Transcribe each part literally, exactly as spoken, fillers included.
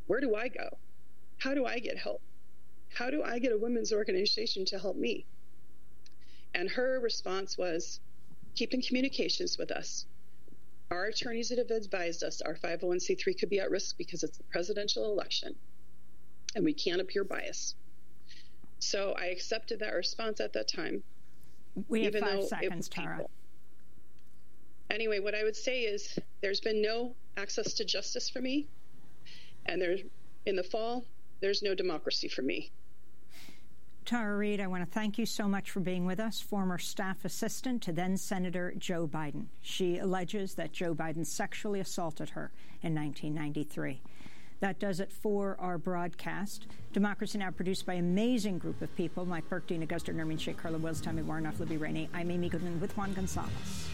Where do I go? How do I get help? How do I get a women's organization to help me? And her response was, keep in communications with us. Our attorneys that have advised us our five oh one c three could be at risk because it's the presidential election and we can't appear biased. So I accepted that response at that time. We have five seconds, Tara. Anyway, what I would say is there's been no access to justice for me, and there's, in the fall, there's no democracy for me. Tara Reade, I want to thank you so much for being with us, former staff assistant to then-Senator Joe Biden. She alleges that Joe Biden sexually assaulted her in nineteen ninety-three. That does it for our broadcast. Democracy Now! Produced by an amazing group of people. Mike Burke, Dina Guster, Nermeen Sheikh, Carla Wills, Tammy Warnoff, Libby Rainey. I'm Amy Goodman with Juan Gonzalez.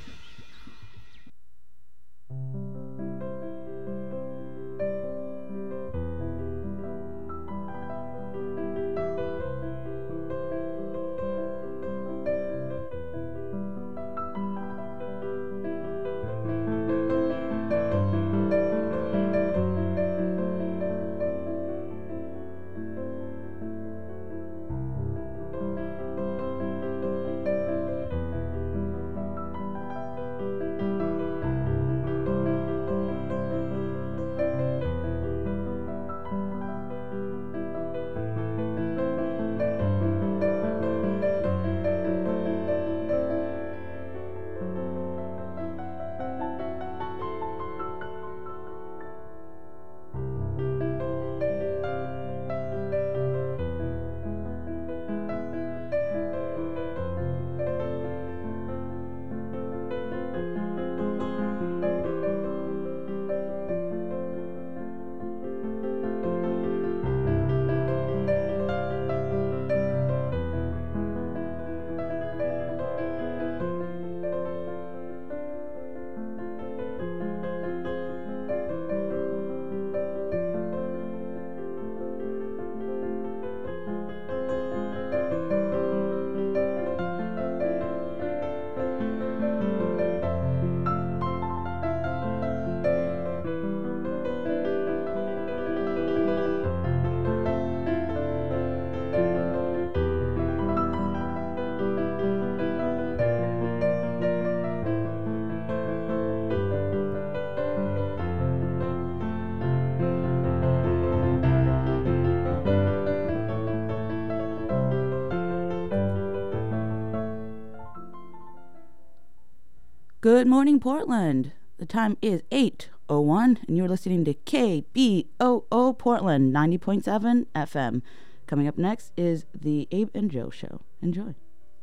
Good morning, Portland. The time is eight oh one, and you're listening to K B O O Portland, ninety point seven F M. Coming up next is the Abe and Joe Show. Enjoy.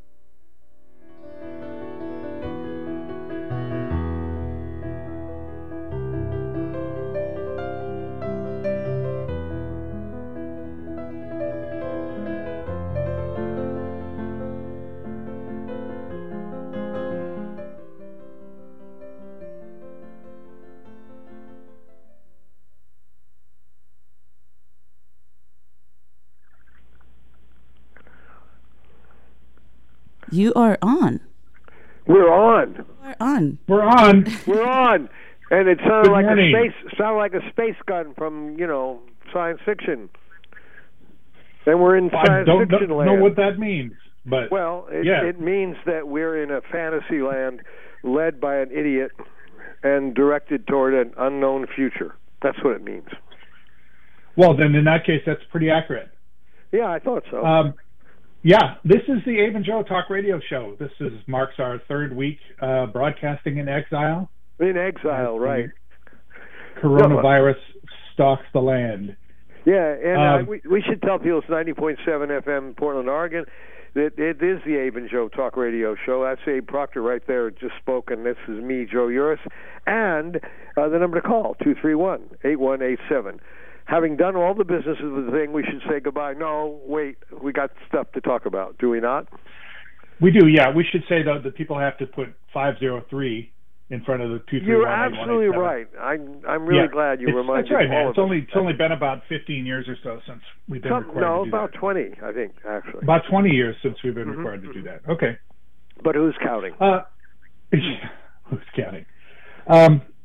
You are on. We're on. We're on. We're on. We're on. And it sounded Good like morning. a space sounded like a space gun from, you know, science fiction. And we're in I science don't fiction know, land. know what that means, but well, it, yeah. it means that we're in a fantasy land led by an idiot and directed toward an unknown future. That's what it means. Well, then in that case, that's pretty accurate. Yeah, I thought so. Um, yeah, this is the Abe and Joe Talk Radio Show. This is marks our third week uh, broadcasting in exile. In exile, right. Coronavirus stalks the land. Yeah, and um, uh, we, we should tell people it's ninety point seven F M, Portland, Oregon. It, it is the Abe and Joe Talk Radio Show. That's Abe Proctor right there, just spoken. This is me, Joe Uris. And uh, the number to call, two three one, eight one eight seven. Having done all the business of the thing, we should say goodbye. No, wait, we got stuff to talk about, do we not? We do, yeah. We should say, though, that people have to put five oh three in front of the two three one. You're absolutely right. I'm, I'm really yeah. glad you it's, reminded That's right, all man. of It's us. only, it's only been about fifteen years or so since we've been Some, required no, to do about that. twenty, I think, actually. About twenty years since we've been mm-hmm. required to do that. Okay. But who's counting? Uh, who's counting? Um,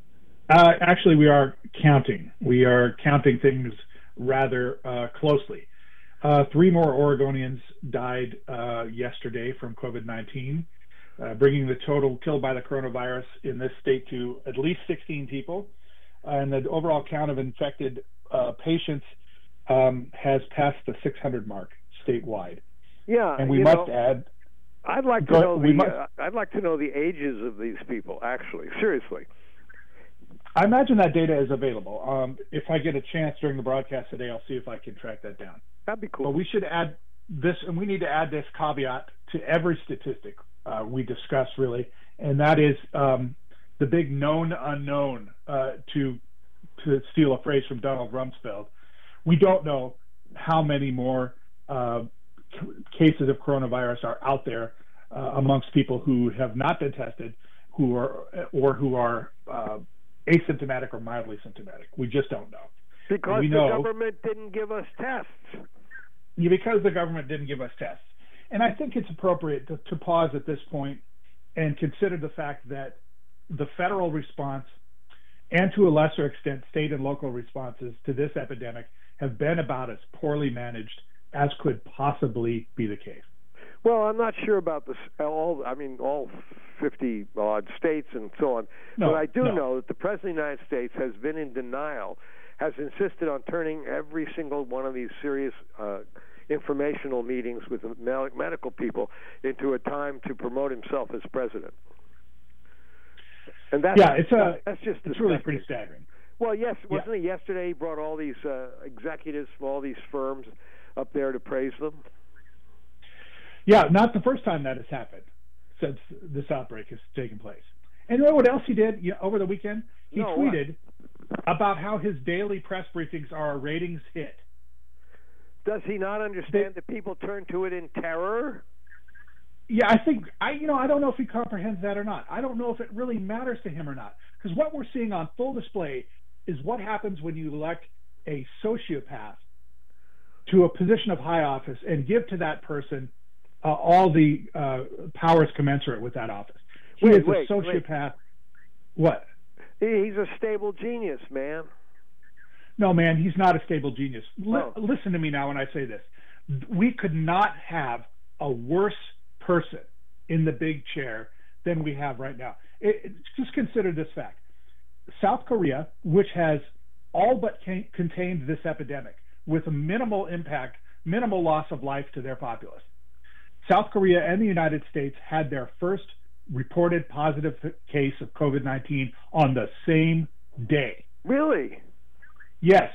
Uh, actually, we are counting. We are counting things rather uh, closely. Uh, three more Oregonians died uh, yesterday from COVID nineteen, uh, bringing the total killed by the coronavirus in this state to at least sixteen people. Uh, and the overall count of infected uh, patients um, has passed the six hundred mark statewide. Yeah, and we you must know, add. I'd like to go, know the. must, uh, I'd like to know the ages of these people. Actually, seriously. I imagine that data is available. Um, if I get a chance during the broadcast today, I'll see if I can track that down. That'd be cool. But we should add this, and we need to add this caveat to every statistic uh, we discuss, really, and that is um, the big known unknown. Uh, to to steal a phrase from Donald Rumsfeld, we don't know how many more uh, c- cases of coronavirus are out there uh, amongst people who have not been tested, who are or who are uh, asymptomatic or mildly symptomatic. We just don't know. Because we the know, government didn't give us tests. Yeah, because the government didn't give us tests. And I think it's appropriate to, to pause at this point and consider the fact that the federal response and to a lesser extent state and local responses to this epidemic have been about as poorly managed as could possibly be the case. Well, I'm not sure about this. All I mean, all fifty odd states and so on. No, but I do no. know that the President of the United States has been in denial, has insisted on turning every single one of these serious uh, informational meetings with the medical people into a time to promote himself as president. And that's yeah, it's a that's just it's really pretty staggering. Well, yes, wasn't yeah. it yesterday he brought all these uh, executives from all these firms up there to praise them? Yeah, not the first time that has happened since this outbreak has taken place. And you know what else he did you know, over the weekend? He no, tweeted what? about how his daily press briefings are a ratings hit. Does he not understand they, that people turn to it in terror? Yeah, I think I you know I don't know if he comprehends that or not. I don't know if it really matters to him or not. Because what we're seeing on full display is what happens when you elect a sociopath to a position of high office and give to that person uh, all the uh, powers commensurate with that office. He wait, is a wait, sociopath. Wait. What? He's a stable genius, man. No, man, he's not a stable genius. L- oh. Listen to me now when I say this. We could not have a worse person in the big chair than we have right now. It, it, just consider this fact. South Korea, which has all but can, contained this epidemic with a minimal impact, minimal loss of life to their populace. South Korea and the United States had their first reported positive case of COVID nineteen on the same day. Really? Yes.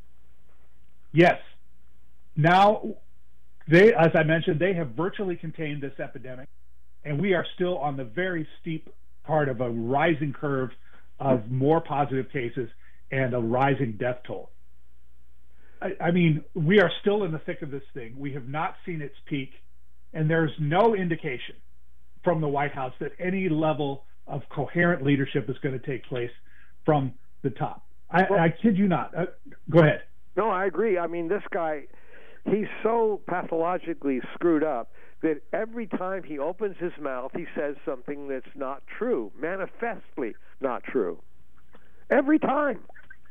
Yes. Now, they, as I mentioned, they have virtually contained this epidemic, and we are still on the very steep part of a rising curve of more positive cases and a rising death toll. I, I mean, we are still in the thick of this thing. We have not seen its peak, and there's no indication from the White House that any level of coherent leadership is going to take place from the top. I, well, I kid you not. Uh, go ahead. No, I agree. I mean, this guy, he's so pathologically screwed up that every time he opens his mouth, he says something that's not true, manifestly not true. Every time.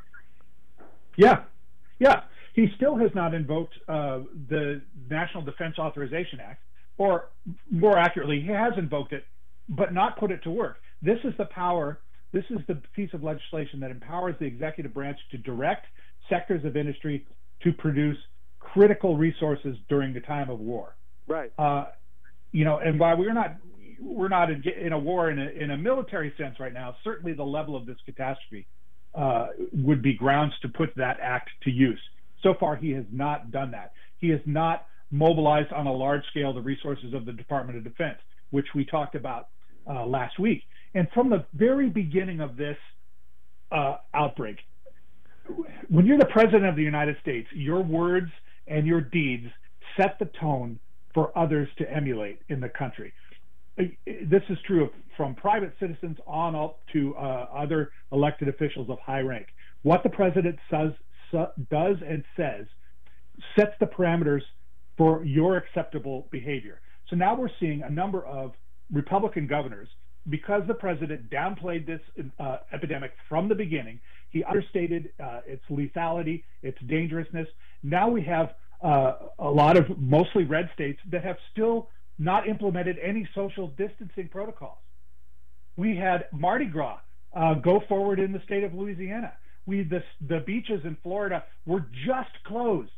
Yeah, yeah. He still has not invoked uh, the National Defense Authorization Act, or more accurately, he has invoked it, but not put it to work. This is the power, this is the piece of legislation that empowers the executive branch to direct sectors of industry to produce critical resources during the time of war. Right. Uh, you know, and while we're not we're not in, in a war in a, in a military sense right now, certainly the level of this catastrophe uh, would be grounds to put that act to use. So far, he has not done that. He has not mobilized on a large scale the resources of the Department of Defense, which we talked about uh, last week. And from the very beginning of this uh, outbreak, when you're the President of the United States, your words and your deeds set the tone for others to emulate in the country. This is true of, from private citizens on up to uh, other elected officials of high rank. What the president says, does and says sets the parameters for your acceptable behavior. So now we're seeing a number of Republican governors because the president downplayed this uh, epidemic from the beginning, he understated uh, its lethality, its dangerousness. Now we have uh, a lot of mostly red states that have still not implemented any social distancing protocols. We had Mardi Gras uh, go forward in the state of Louisiana. We the, the beaches in Florida were just closed.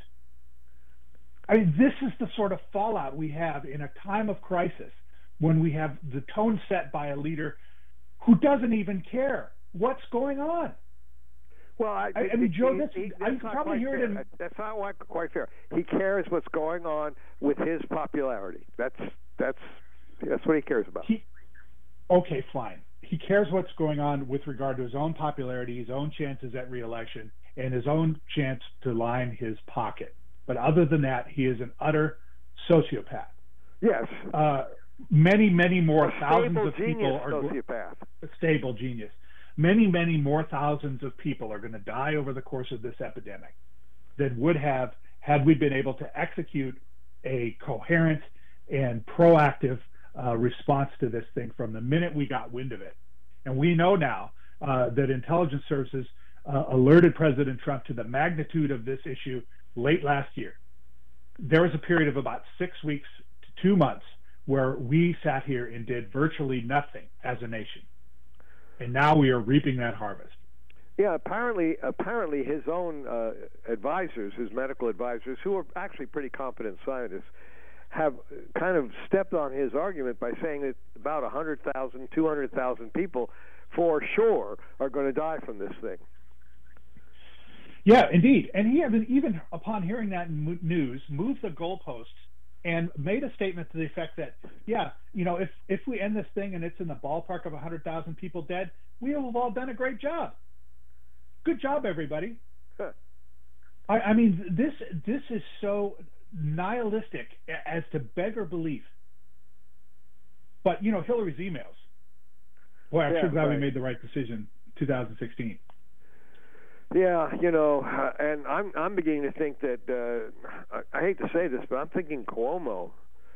I mean, this is the sort of fallout we have in a time of crisis when we have the tone set by a leader who doesn't even care what's going on. Well, I, I, I mean, Joe, he, that's, he, I that's probably hear it in... That's not quite fair. He cares what's going on with his popularity. That's that's that's what he cares about. He, okay, fine. He cares what's going on with regard to his own popularity, his own chances at re-election, and his own chance to line his pocket. But other than that, he is an utter sociopath. Yes. Uh, many, many more a thousands of genius people are sociopath. A stable genius. Many, many more thousands of people are going to die over the course of this epidemic than would have had we been able to execute a coherent and proactive uh, response to this thing from the minute we got wind of it. And we know now uh, that intelligence services uh, alerted President Trump to the magnitude of this issue late last year. There was a period of about six weeks to two months where we sat here and did virtually nothing as a nation. And now we are reaping that harvest. Yeah, apparently, apparently his own uh, advisors, his medical advisors, who are actually pretty competent scientists, have kind of stepped on his argument by saying that about one hundred thousand, two hundred thousand people for sure are going to die from this thing. Yeah, indeed. And he even, even upon hearing that news, moved the goalposts and made a statement to the effect that, yeah, you know, if, if we end this thing and it's in the ballpark of one hundred thousand people dead, we have all done a great job. Good job, everybody. Huh. I, I mean, this this is so nihilistic as to beggar belief. But, you know, Hillary's emails. Boy, I'm yeah, sure glad right. we made the right decision in two thousand sixteen. Yeah, you know, uh, and I'm I'm beginning to think that uh, I, I hate to say this, but I'm thinking Cuomo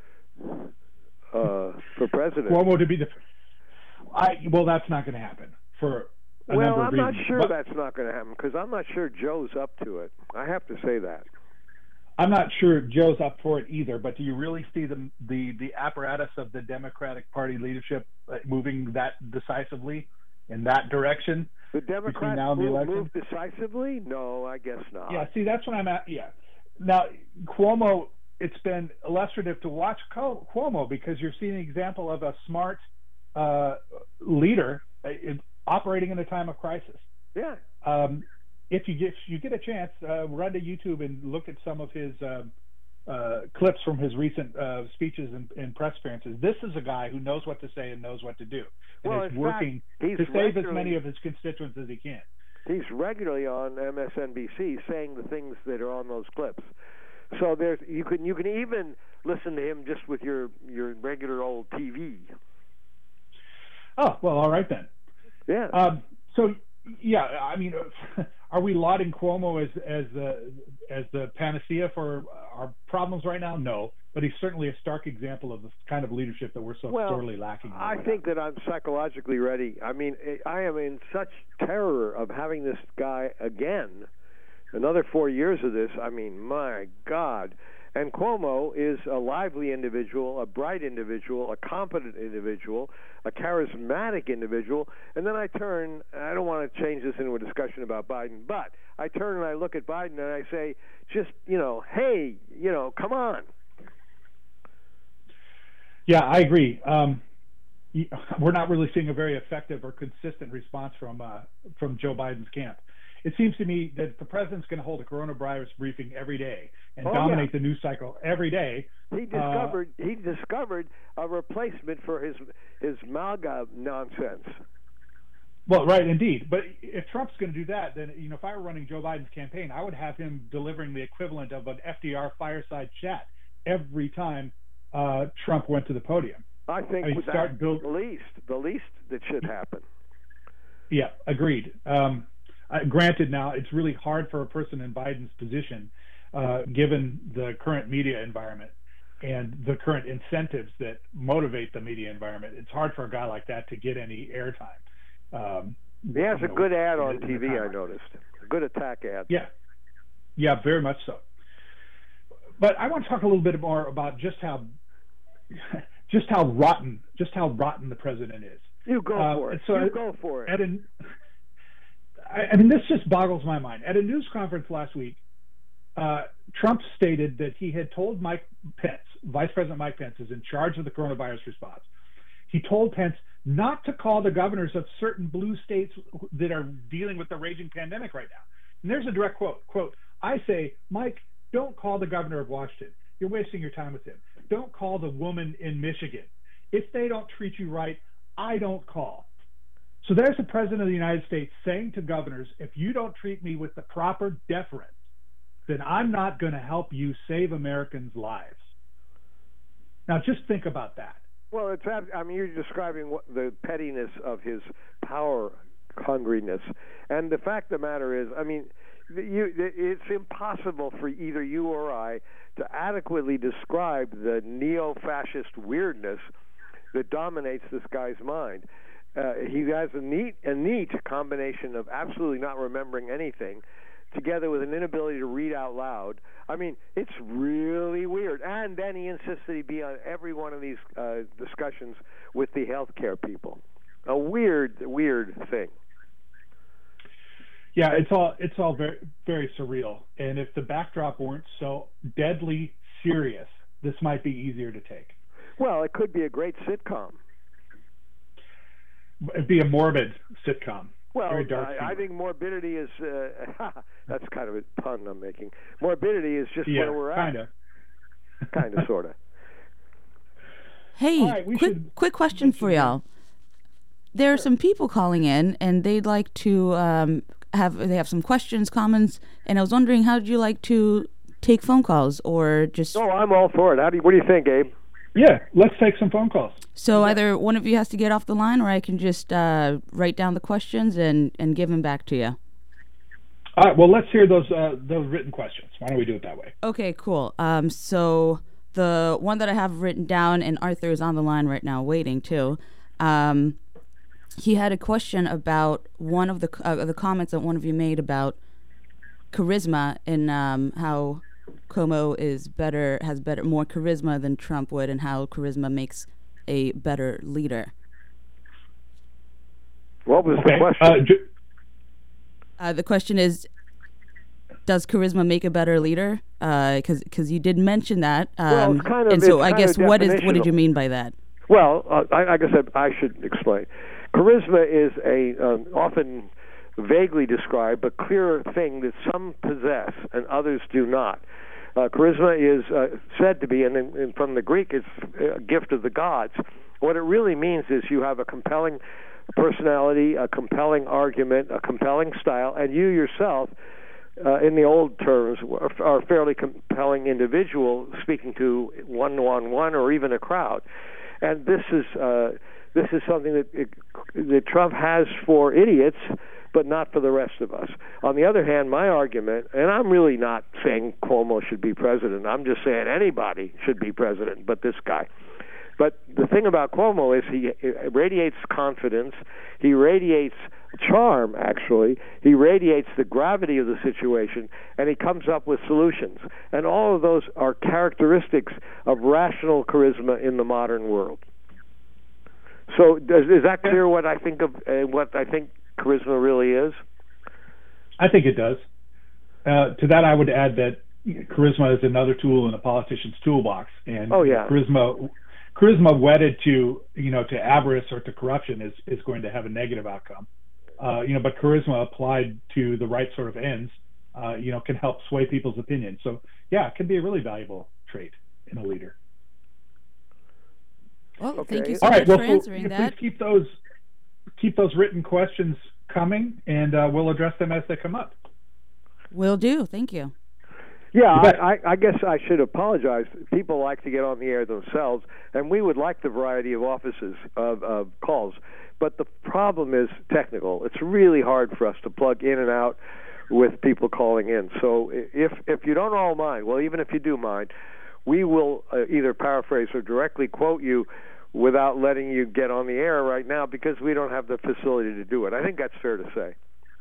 uh, for president. Cuomo to be the, I well, that's not going to happen for a well, number of I'm not reasons. sure but that's not going to happen because I'm not sure Joe's up to it. I have to say that. I'm not sure Joe's up for it either. But do you really see the the the apparatus of the Democratic Party leadership moving that decisively in that direction? The Democrats now and the move, election? move decisively? No, I guess not. Yeah, see, that's what I'm at. Yeah. Now, Cuomo, it's been illustrative to watch Cuomo because you're seeing an example of a smart uh, leader uh, operating in a time of crisis. Yeah. Um, if you get if you get a chance, uh, run to YouTube and look at some of his uh, uh, clips from his recent uh, speeches and, and press appearances. This is a guy who knows what to say and knows what to do. And well, is in working fact, he's to save as regularly- many of his constituents as he can. He's regularly on M S N B C saying the things that are on those clips. So there's you can you can even listen to him just with your your regular old T V. Oh, well, all right then. Yeah. Um, so, yeah, I mean, are we lauding Cuomo as as the as the panacea for our problems right now? No, but he's certainly a stark example of the kind of leadership that we're so well, sorely lacking. I think that I'm psychologically ready. I mean, I am in such terror of having this guy again. Another four years of this. I mean, my God. And Cuomo is a lively individual, a bright individual, a competent individual, a charismatic individual. And then I turn, I don't want to change this into a discussion about Biden, but I turn and I look at Biden and I say, just, you know, hey, you know, come on. Yeah, I agree. Um, we're not really seeing a very effective or consistent response from uh, from Joe Biden's camp. It seems to me that the president's going to hold a coronavirus briefing every day and oh, dominate yeah. the news cycle every day. He discovered uh, he discovered a replacement for his his MAGA nonsense. Well, right, indeed. But if Trump's going to do that, then, you know, if I were running Joe Biden's campaign, I would have him delivering the equivalent of an F D R fireside chat every time uh, Trump went to the podium. I think I mean, that's start build- the least, the least that should happen. Yeah, agreed. Um, uh, granted, now it's really hard for a person in Biden's position, uh, given the current media environment. and the current incentives that motivate the media environment, it's hard for a guy like that to get any airtime. Um, he has a know, good ad on in, T V, I noticed. A good attack ad. Yeah. Yeah, very much so. But I want to talk a little bit more about just how just how rotten just how rotten the president is. You go uh, for it. So you at, go for it. At an, I, I mean, this just boggles my mind. At a news conference last week, uh, Trump stated that he had told Mike Pence, Vice President Mike Pence is in charge of the coronavirus response. He told Pence not to call the governors of certain blue states that are dealing with the raging pandemic right now. And there's a direct quote, quote, I say, Mike, don't call the governor of Washington. You're wasting your time with him. Don't call the woman in Michigan. If they don't treat you right, I don't call. So there's the president of the United States saying to governors, if you don't treat me with the proper deference, then I'm not going to help you save Americans' lives. Now, just think about that. Well, it's, I mean, you're describing what, the pettiness of his power hungriness. And the fact of the matter is, I mean, you, it's impossible for either you or I to adequately describe the neo-fascist weirdness that dominates this guy's mind. Uh, he has a neat, a neat combination of absolutely not remembering anything, together with an inability to read out loud. I mean, it's really weird. And then he insists that he be on every one of these uh, discussions with the healthcare people. A weird, weird thing. Yeah, it's all it's all very very surreal. And if the backdrop weren't so deadly serious, this might be easier to take. Well, it could be a great sitcom. It'd be a morbid sitcom. Well, very dark I, I think morbidity is, uh, that's kind of a pun I'm making. Morbidity is just yeah, where we're at. Kind of. Kind of, sort of. Hey, right, quick, should, quick question for y'all. There are some people calling in, and they'd like to um, have, they have some questions, comments, and I was wondering, how would you like to take phone calls or just... Oh, I'm all for it. How do you, what do you think, Abe? Yeah, let's take some phone calls. So yeah. Either one of you has to get off the line, or I can just uh, write down the questions and, and give them back to you. All right, well, let's hear those uh, those written questions. Why don't we do it that way? Okay, cool. Um, so the one that I have written down, and Arthur is on the line right now waiting too, um, he had a question about one of the uh, the comments that one of you made about charisma and um, how Cuomo is better, has better, more charisma than Trump would, and how charisma makes a better leader. What was okay. the question? Uh, ju- uh, the question is, does charisma make a better leader? Because uh, because you did mention that. Um, well, it's kind of, and so it's I kind guess of what is what did you mean by that? Well, uh, I, I guess I, I should explain. Charisma is a um, often vaguely described but clearer thing that some possess and others do not. Uh, charisma is uh, said to be, and, in, and from the Greek, it's a gift of the gods. What it really means is you have a compelling personality, a compelling argument, a compelling style, and you yourself, uh, in the old terms, are a fairly compelling individual speaking to one-on-one or even a crowd. And this is uh, this is something that, it, that Trump has for idiots, but not for the rest of us. On the other hand, my argument, and I'm really not saying Cuomo should be president, I'm just saying anybody should be president, but this guy. But the thing about Cuomo is he radiates confidence, he radiates charm, actually, he radiates the gravity of the situation, and he comes up with solutions. And all of those are characteristics of rational charisma in the modern world. So does, is that clear what I think of, uh, what I think charisma really is? I think it does. Uh, to that, I would add that charisma is another tool in a politician's toolbox, and oh, yeah. charisma, charisma wedded to you know to avarice or to corruption is is going to have a negative outcome. Uh, you know, but charisma applied to the right sort of ends, uh, you know, can help sway people's opinions. So, yeah, it can be a really valuable trait in a leader. Well, okay. thank you so All right, much well, for so, answering yeah, that. Please keep those keep those written questions coming, and uh, we'll address them as they come up. Will do. Thank you. Yeah, I, I, I guess I should apologize. People like to get on the air themselves, and we would like the variety of offices of, of calls. But the problem is technical. It's really hard for us to plug in and out with people calling in. So if if you don't all mind, well, even if you do mind, we will uh, either paraphrase or directly quote you without letting you get on the air right now because we don't have the facility to do it. I think that's fair to say.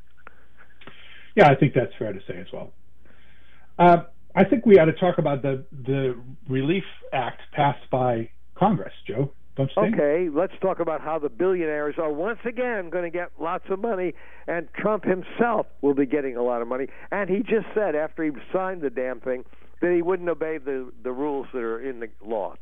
Yeah, I think that's fair to say as well. Uh, I think we ought to talk about the the Relief Act passed by Congress, Joe. Don't you think? Okay, let's talk about how the billionaires are once again going to get lots of money, and Trump himself will be getting a lot of money. And he just said after he signed the damn thing that he wouldn't obey the, the rules that are in the law.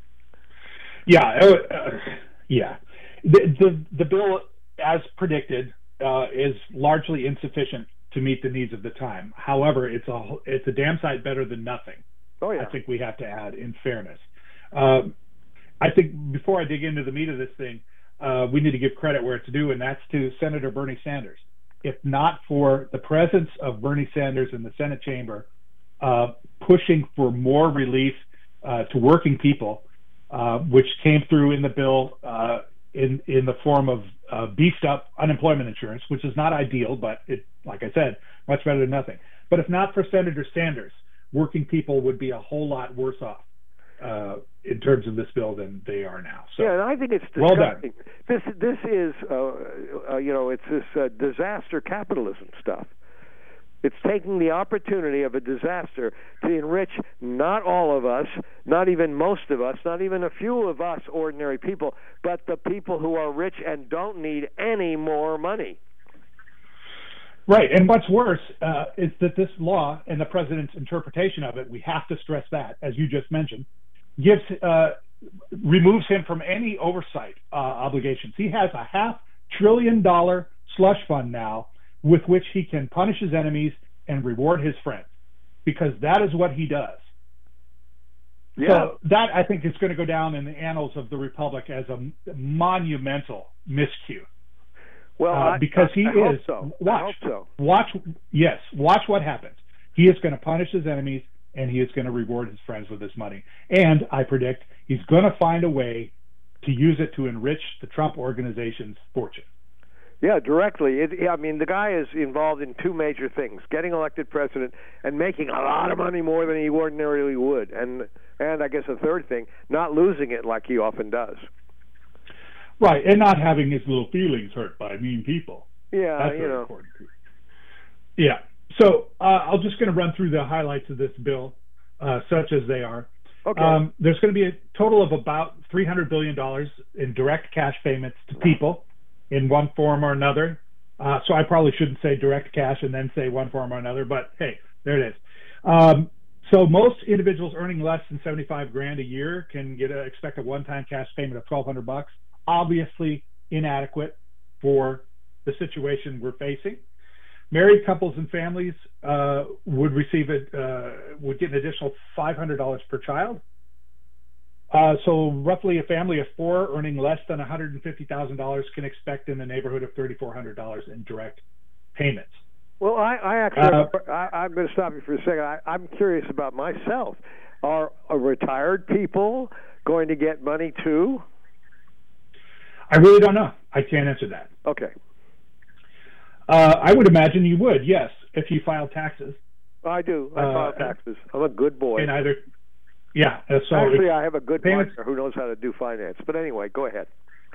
Yeah, uh, yeah. The, the the bill, as predicted, uh, is largely insufficient to meet the needs of the time. However, it's a it's a damn sight better than nothing. Oh yeah. I think we have to add in fairness. Um, I think before I dig into the meat of this thing, uh, we need to give credit where it's due, and that's to Senator Bernie Sanders. If not for the presence of Bernie Sanders in the Senate chamber, uh, pushing for more relief uh, to working people, uh, which came through in the bill uh, in in the form of uh, beefed up unemployment insurance, which is not ideal, but it, like I said, much better than nothing. But if not for Senator Sanders, working people would be a whole lot worse off uh, in terms of this bill than they are now. So, yeah, and I think it's disgusting. Well done. This this is uh, uh, you know it's this uh, disaster capitalism stuff. It's taking the opportunity of a disaster to enrich not all of us, not even most of us, not even a few of us ordinary people, but the people who are rich and don't need any more money. Right, and what's worse uh, is that this law and the president's interpretation of it, we have to stress that, as you just mentioned, gives uh, removes him from any oversight uh, obligations. He has a half trillion dollar slush fund now with which he can punish his enemies and reward his friends, because that is what he does. Yeah. So that, I think, is going to go down in the annals of the Republic as a monumental miscue. Well, uh, I, because he I, I is. Hope so. Watch, I hope so. Watch. Yes, watch what happens. He is going to punish his enemies, and he is going to reward his friends with his money. And I predict he's going to find a way to use it to enrich the Trump organization's fortune. Yeah, directly. It, I mean, the guy is involved in two major things: getting elected president and making a lot of money more than he ordinarily would, and and I guess a third thing, not losing it like he often does. Right, and not having his little feelings hurt by mean people. Yeah, That's you very know. important. Yeah. So uh, I'm just going to run through the highlights of this bill, uh, such as they are. Okay. Um, there's going to be a total of about three hundred billion dollars in direct cash payments to people in one form or another. Uh, so I probably shouldn't say direct cash and then say one form or another, but hey, there it is. Um, so most individuals earning less than seventy-five grand a year can get a, expect a one-time cash payment of twelve hundred bucks. Obviously inadequate for the situation we're facing. Married couples and families uh, would receive it, uh, would get an additional five hundred dollars per child. Uh, so roughly a family of four earning less than one hundred fifty thousand dollars can expect in the neighborhood of three thousand four hundred dollars in direct payments. Well, I, I actually, uh, I, I'm going to stop you for a second. I, I'm curious about myself. Are, are retired people going to get money too? I really don't know. I can't answer that. Okay. Uh, I would imagine you would, yes, if you file taxes. I do. I uh, file taxes. I'm a good boy. In either, yeah. Uh, so Actually, I have a good payments, partner who knows how to do finance. But anyway, go ahead.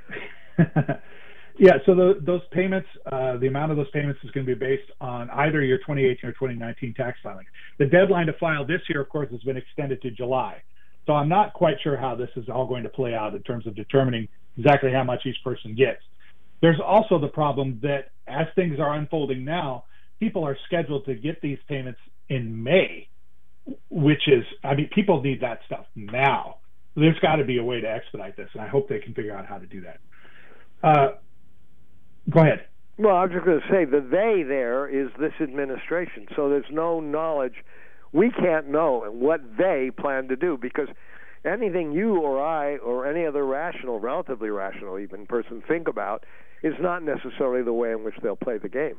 Yeah, so the, those payments, uh, the amount of those payments is going to be based on either your twenty eighteen or twenty nineteen tax filing. The deadline to file this year, of course, has been extended to July. So I'm not quite sure how this is all going to play out in terms of determining exactly how much each person gets. There's also the problem that as things are unfolding now, people are scheduled to get these payments in May, which is, I mean, people need that stuff now. There's got to be a way to expedite this, and I hope they can figure out how to do that. Uh, go ahead. Well, I'm just going to say the they there is this administration, so there's no knowledge. We can't know what they plan to do, because anything you or I or any other rational, relatively rational even person think about is not necessarily the way in which they'll play the game.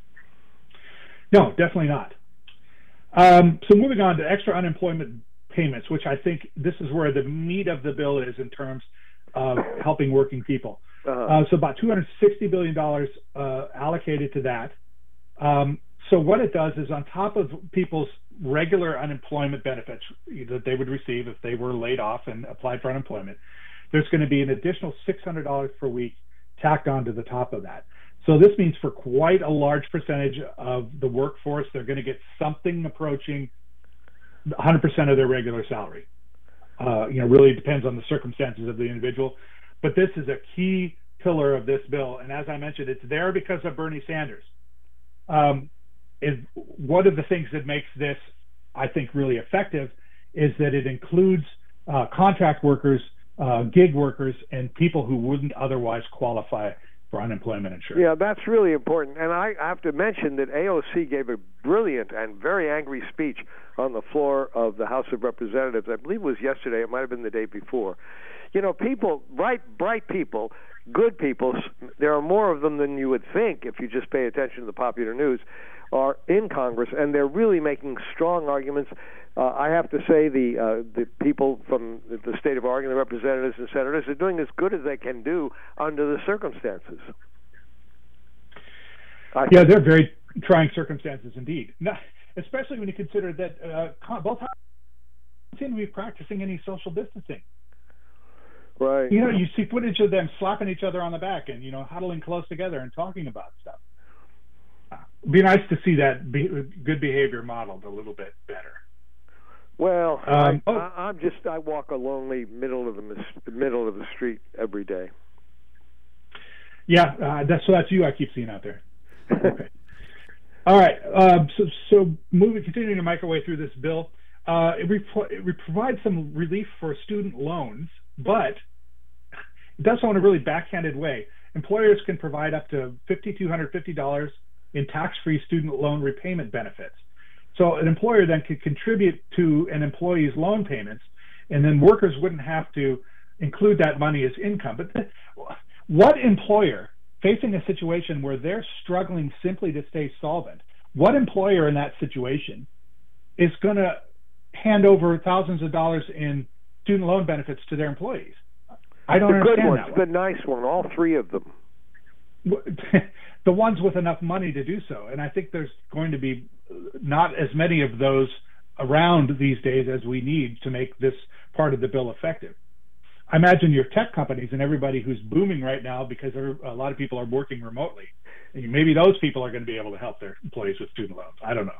No, definitely not. Um, so moving on to extra unemployment payments, which I think this is where the meat of the bill is in terms of helping working people. Uh-huh. Uh, so about two hundred sixty billion dollars uh, allocated to that. Um, so what it does is on top of people's regular unemployment benefits that they would receive if they were laid off and applied for unemployment, there's going to be an additional six hundred dollars per week tacked on to the top of that. So this means for quite a large percentage of the workforce, they're going to get something approaching one hundred percent of their regular salary. Uh, you know, really depends on the circumstances of the individual. But this is a key pillar of this bill. And as I mentioned, it's there because of Bernie Sanders. Um, is one of the things that makes this, I think, really effective is that it includes uh, contract workers, uh, gig workers, and people who wouldn't otherwise qualify for unemployment insurance. Yeah, that's really important. And I have to mention that A O C gave a brilliant and very angry speech on the floor of the House of Representatives. I believe it was yesterday. It might have been the day before. You know, people, bright, bright people, good people, there are more of them than you would think if you just pay attention to the popular news, are in Congress, and they're really making strong arguments. Uh, I have to say the uh, the people from the state of Oregon, the representatives and senators, are doing as good as they can do under the circumstances. I yeah, they're very trying circumstances indeed, Not, especially when you consider that uh, both seem to be practicing any social distancing. Right. You know, you see footage of them slapping each other on the back and, you know, huddling close together and talking about stuff. It'd be nice to see that be, good behavior modeled a little bit better. Well, um, I, oh. I, I'm just I walk a lonely middle of the, the middle of the street every day. Yeah, uh, that's so that's you I keep seeing out there. Okay. All right. Um, so so moving continuing to make our way through this bill, uh, it, re- it provides some relief for student loans, but it does so in a really backhanded way. Employers can provide up to five thousand two hundred fifty dollars in tax-free student loan repayment benefits. So an employer then could contribute to an employee's loan payments, and then workers wouldn't have to include that money as income. But th- what employer facing a situation where they're struggling simply to stay solvent, what employer in that situation is going to hand over thousands of dollars in student loan benefits to their employees? I don't the understand good ones, that one. The nice one, all three of them. The ones with enough money to do so. And I think there's going to be not as many of those around these days as we need to make this part of the bill effective. I imagine your tech companies and everybody who's booming right now because a lot of people are working remotely. And maybe those people are going to be able to help their employees with student loans. I don't know.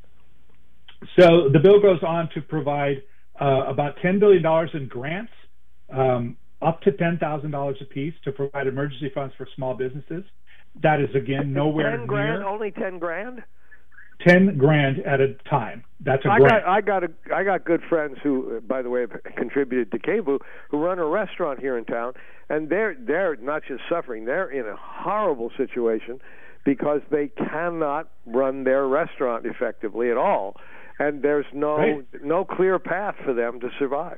So the bill goes on to provide uh, about ten billion dollars in grants, um, up to ten thousand dollars apiece to provide emergency funds for small businesses. That is, again, nowhere ten grand, near. Only ten grand? ten grand at a time. That's a I grant. got, I got, a, I got good friends who, by the way, have contributed to K B U, who run a restaurant here in town, and they're, they're not just suffering, they're in a horrible situation because they cannot run their restaurant effectively at all, and there's no, right. no clear path for them to survive.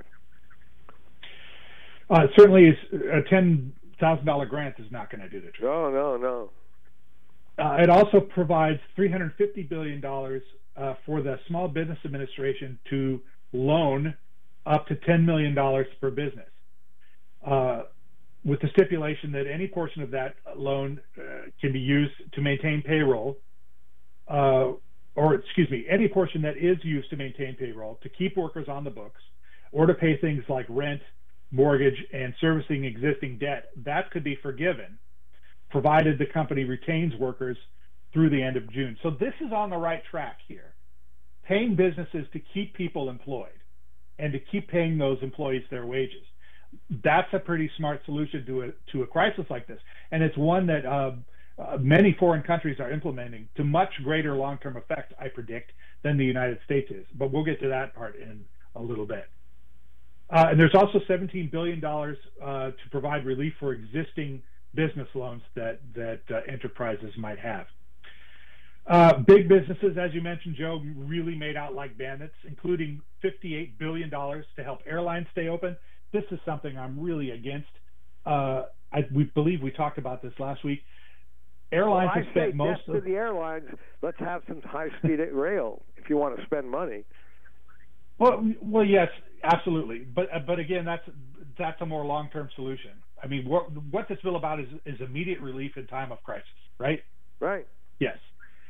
Uh, certainly, is a ten thousand dollars grant is not going to do the trick. No, no, no. Uh, it also provides three hundred fifty billion dollars uh, for the Small Business Administration to loan up to ten million dollars per business, uh, with the stipulation that any portion of that loan uh, can be used to maintain payroll, uh, or excuse me, any portion that is used to maintain payroll, to keep workers on the books, or to pay things like rent, mortgage, and servicing existing debt. That could be forgiven, provided the company retains workers through the end of June. So this is on the right track here, paying businesses to keep people employed and to keep paying those employees their wages. That's a pretty smart solution to a, to a crisis like this. And it's one that uh, uh, many foreign countries are implementing to much greater long-term effect, I predict, than the United States is. But we'll get to that part in a little bit. Uh, and there's also seventeen billion dollars uh, to provide relief for existing business loans that, that uh, enterprises might have. Uh, big businesses, as you mentioned, Joe, really made out like bandits, including fifty-eight billion dollars to help airlines stay open. This is something I'm really against. Uh, I we believe we talked about this last week. Airlines well, have spent most of... to the airlines, let's have some high-speed rail if you want to spend money. Well, well, yes, absolutely, but but again, that's that's a more long-term solution. I mean, what what this bill about is is immediate relief in time of crisis, right? Right. Yes.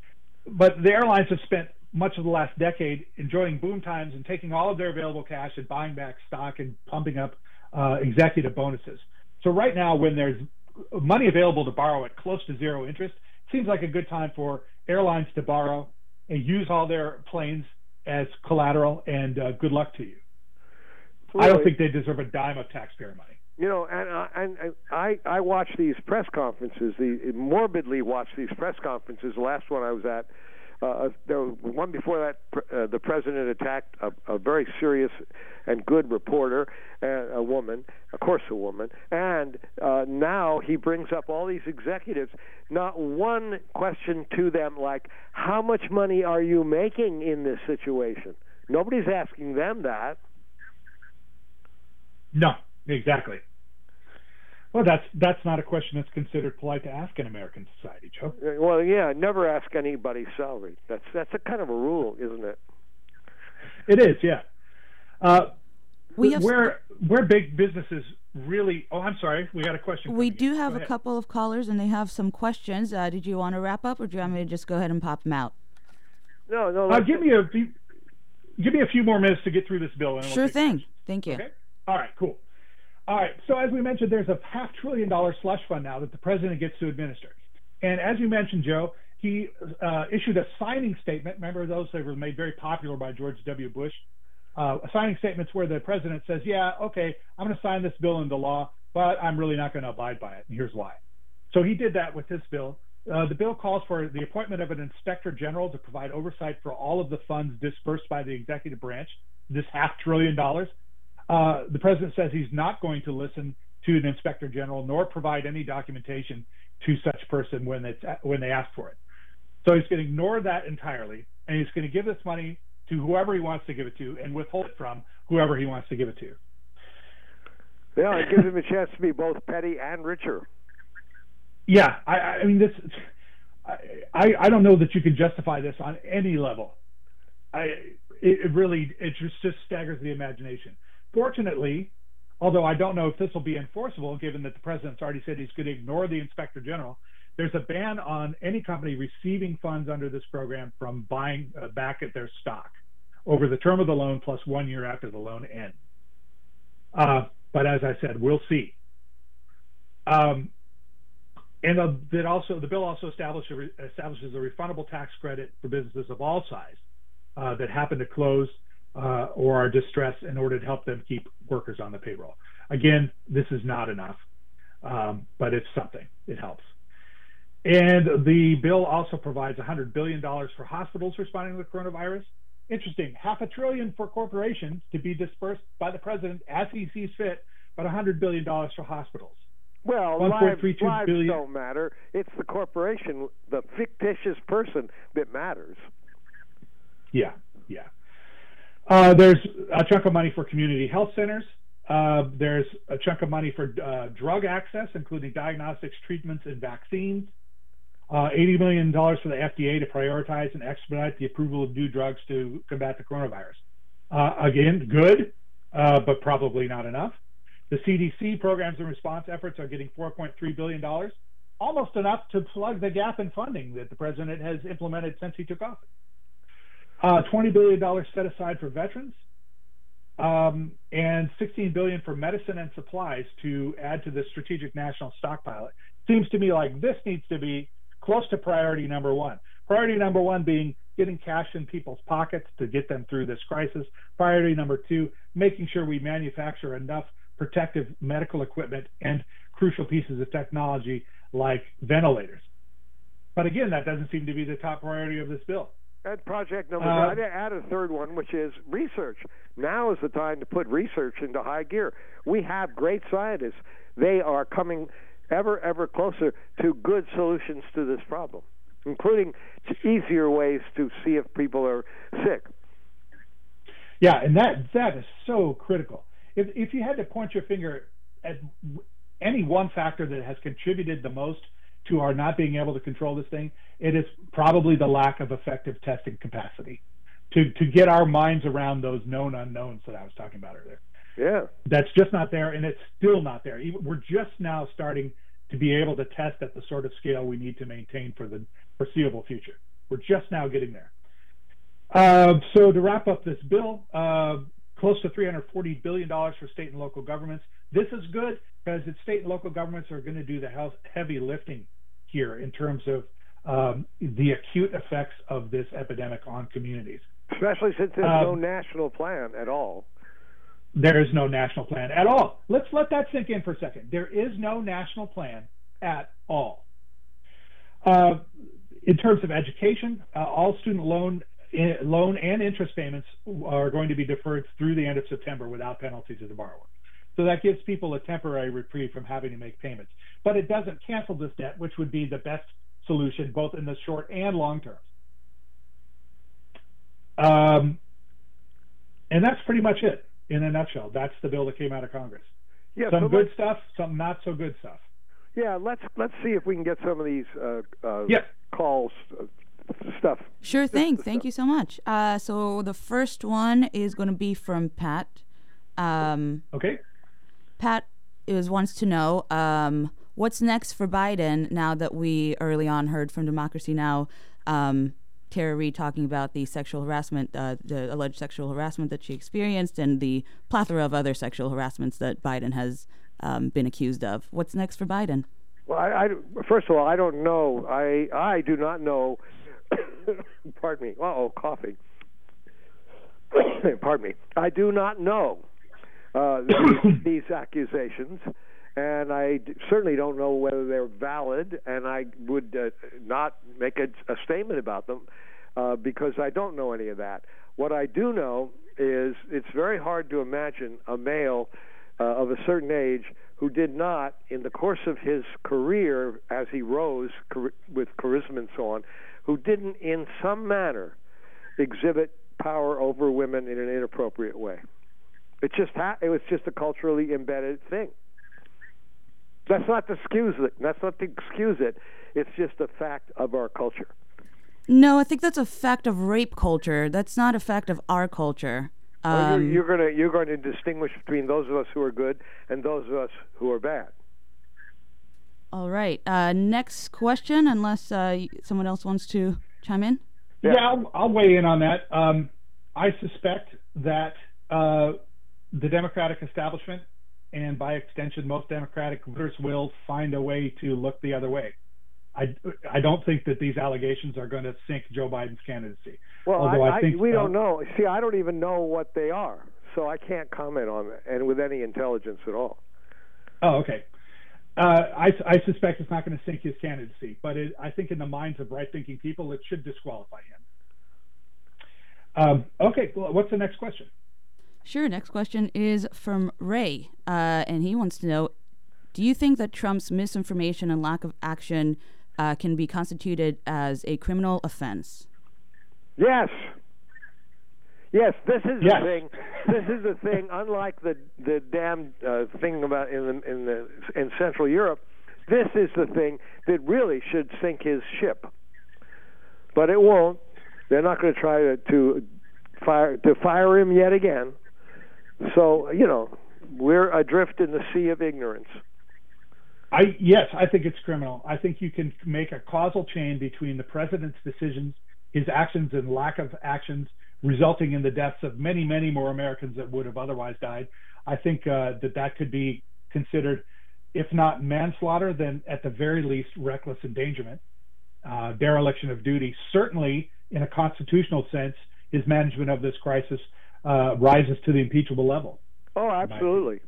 but the airlines have spent much of the last decade enjoying boom times and taking all of their available cash and buying back stock and pumping up uh, executive bonuses. So right now, when there's money available to borrow at close to zero interest, it seems like a good time for airlines to borrow and use all their planes as collateral, and uh, good luck to you. Really? I don't think they deserve a dime of taxpayer money. You know, and, uh, and, and I, I watch these press conferences, the morbidly watch these press conferences. The last one I was at, uh, there was one before that, uh, the president attacked a, a very serious and good reporter, uh, a woman, of course a woman, and uh, now he brings up all these executives. Not one question to them like, how much money are you making in this situation? Nobody's asking them that. No, exactly. Well, that's that's not a question that's considered polite to ask in American society, Joe. Well, yeah, never ask anybody's salary. That's that's a kind of a rule, isn't it? It is, yeah. Uh, we have where where big businesses really. Oh, I'm sorry, we got a question. We do have a couple of callers, and they have some questions. Uh, did you want to wrap up, or do you want me to just go ahead and pop them out? No, no. Uh, give me a few, give me a few more minutes to get through this bill. And sure we'll thing. Questions. Thank you. Okay. All right. Cool. All right, so as we mentioned, there's a half trillion dollar slush fund now that the president gets to administer. And as you mentioned, Joe, he uh, issued a signing statement. Remember those that were made very popular by George W. Bush? Uh, signing statements where the president says, yeah, okay, I'm going to sign this bill into law, but I'm really not going to abide by it, and here's why. So he did that with this bill. Uh, the bill calls for the appointment of an inspector general to provide oversight for all of the funds dispersed by the executive branch, this half trillion dollars. Uh, the president says he's not going to listen to the inspector general nor provide any documentation to such person when it's when they ask for it. So he's going to ignore that entirely, and he's going to give this money to whoever he wants to give it to and withhold it from whoever he wants to give it to. Yeah, it gives him a chance to be both petty and richer. Yeah, I, I mean this. I I don't know that you can justify this on any level. I it, it really it just just staggers the imagination. Fortunately, although I don't know if this will be enforceable, given that the president's already said he's going to ignore the inspector general, there's a ban on any company receiving funds under this program from buying uh, back at their stock over the term of the loan plus one year after the loan ends. Uh, but as I said, we'll see. Um, and uh, that also the bill also establishes a, establishes a refundable tax credit for businesses of all size uh, that happen to close Uh, or are distressed in order to help them keep workers on the payroll. Again, this is not enough, um, but it's something. It helps. And the bill also provides one hundred billion dollars for hospitals responding to the coronavirus. Interesting, half a trillion for corporations to be dispersed by the president as he sees fit, but one hundred billion dollars for hospitals. Well, lives, lives don't matter. It's the corporation, the fictitious person that matters. Yeah, yeah. Uh, there's a chunk of money for community health centers. Uh, there's a chunk of money for uh, drug access, including diagnostics, treatments, and vaccines. Uh, eighty million dollars for the F D A to prioritize and expedite the approval of new drugs to combat the coronavirus. Uh, again, good, uh, but probably not enough. The C D C programs and response efforts are getting four point three billion dollars, almost enough to plug the gap in funding that the president has implemented since he took office. Uh, twenty billion dollars set aside for veterans, um, and sixteen billion dollars for medicine and supplies to add to the strategic national stockpile. It seems to me like this needs to be close to priority number one. Priority number one being getting cash in people's pockets to get them through this crisis. Priority number two, making sure we manufacture enough protective medical equipment and crucial pieces of technology like ventilators. But again, that doesn't seem to be the top priority of this bill. And project number uh, I'd add a third one, which is research. Now is the time to put research into high gear. We have great scientists. They are coming ever, ever closer to good solutions to this problem, including easier ways to see if people are sick. Yeah, and that that is so critical. If if you had to point your finger at any one factor that has contributed the most to our not being able to control this thing, it is probably the lack of effective testing capacity to, to get our minds around those known unknowns that I was talking about earlier. Yeah. That's just not there, and it's still not there. We're just now starting to be able to test at the sort of scale we need to maintain for the foreseeable future. We're just now getting there. Uh, so to wrap up this bill, uh, close to three hundred forty billion dollars for state and local governments. This is good because it's state and local governments are going to do the heavy lifting here in terms of um, the acute effects of this epidemic on communities. Especially since there's um, no national plan at all. There is no national plan at all. Let's let that sink in for a second. There is no national plan at all. Uh, in terms of education, uh, all student loan loan and interest payments are going to be deferred through the end of September without penalty to the borrower. So that gives people a temporary reprieve from having to make payments. But it doesn't cancel this debt, which would be the best solution both in the short and long term. Um, and that's pretty much it in a nutshell. That's the bill that came out of Congress. Yeah, some so good stuff, some not so good stuff. Yeah, let's let's see if we can get some of these uh, uh, yeah. calls. Uh, stuff. Sure thing. This, this Thank stuff. you so much. Uh, so the first one is going to be from Pat. Um, okay. Pat is wants to know um, what's next for Biden now that we early on heard from Democracy Now! Um, Tara Reid talking about the sexual harassment, uh, the alleged sexual harassment that she experienced, and the plethora of other sexual harassments that Biden has um, been accused of. What's next for Biden? Well, I, I, first of all, I don't know. I I do not know. Pardon me. Uh-oh, coughing. Pardon me. I do not know uh, these, these accusations, and I d- certainly don't know whether they're valid, and I would uh, not make a, a statement about them uh, because I don't know any of that. What I do know is it's very hard to imagine a male uh, of a certain age who did not, in the course of his career as he rose char- with charisma and so on, who didn't in some manner exhibit power over women in an inappropriate way. It just ha- it was just a culturally embedded thing. That's not to excuse it. That's not to excuse it. It's just a fact of our culture. No, I think that's a fact of rape culture. That's not a fact of our culture. Um, well, you're, you're going to you're going to distinguish between those of us who are good and those of us who are bad. All right. Uh, next question, unless uh, someone else wants to chime in. Yeah, yeah I'll, I'll weigh in on that. Um, I suspect that uh, the Democratic establishment, and by extension, most Democratic voters, will find a way to look the other way. I, I don't think that these allegations are going to sink Joe Biden's candidacy. Well, Although I, I think, I, we uh, don't know. See, I don't even know what they are, so I can't comment on it, and with any intelligence at all. Oh, okay. Uh, I, I suspect it's not going to sink his candidacy, but it, I think in the minds of right-thinking people, it should disqualify him. Um, okay, well, what's the next question? Sure, next question is from Ray, uh, and he wants to know, do you think that Trump's misinformation and lack of action uh, can be constituted as a criminal offense? Yes. Yes, this is yes. the thing. This is the thing. Unlike the the damn uh, thing about in the in the in Central Europe, this is the thing that really should sink his ship. But it won't. They're not going to try to, to fire to fire him yet again. So you know, we're adrift in the sea of ignorance. I yes, I think it's criminal. I think you can make a causal chain between the president's decisions, his actions and lack of actions, resulting in the deaths of many, many more Americans that would have otherwise died. I think uh, that that could be considered, if not manslaughter, then at the very least reckless endangerment, uh, dereliction of duty. Certainly, in a constitutional sense, his management of this crisis uh, rises to the impeachable level. Oh, absolutely.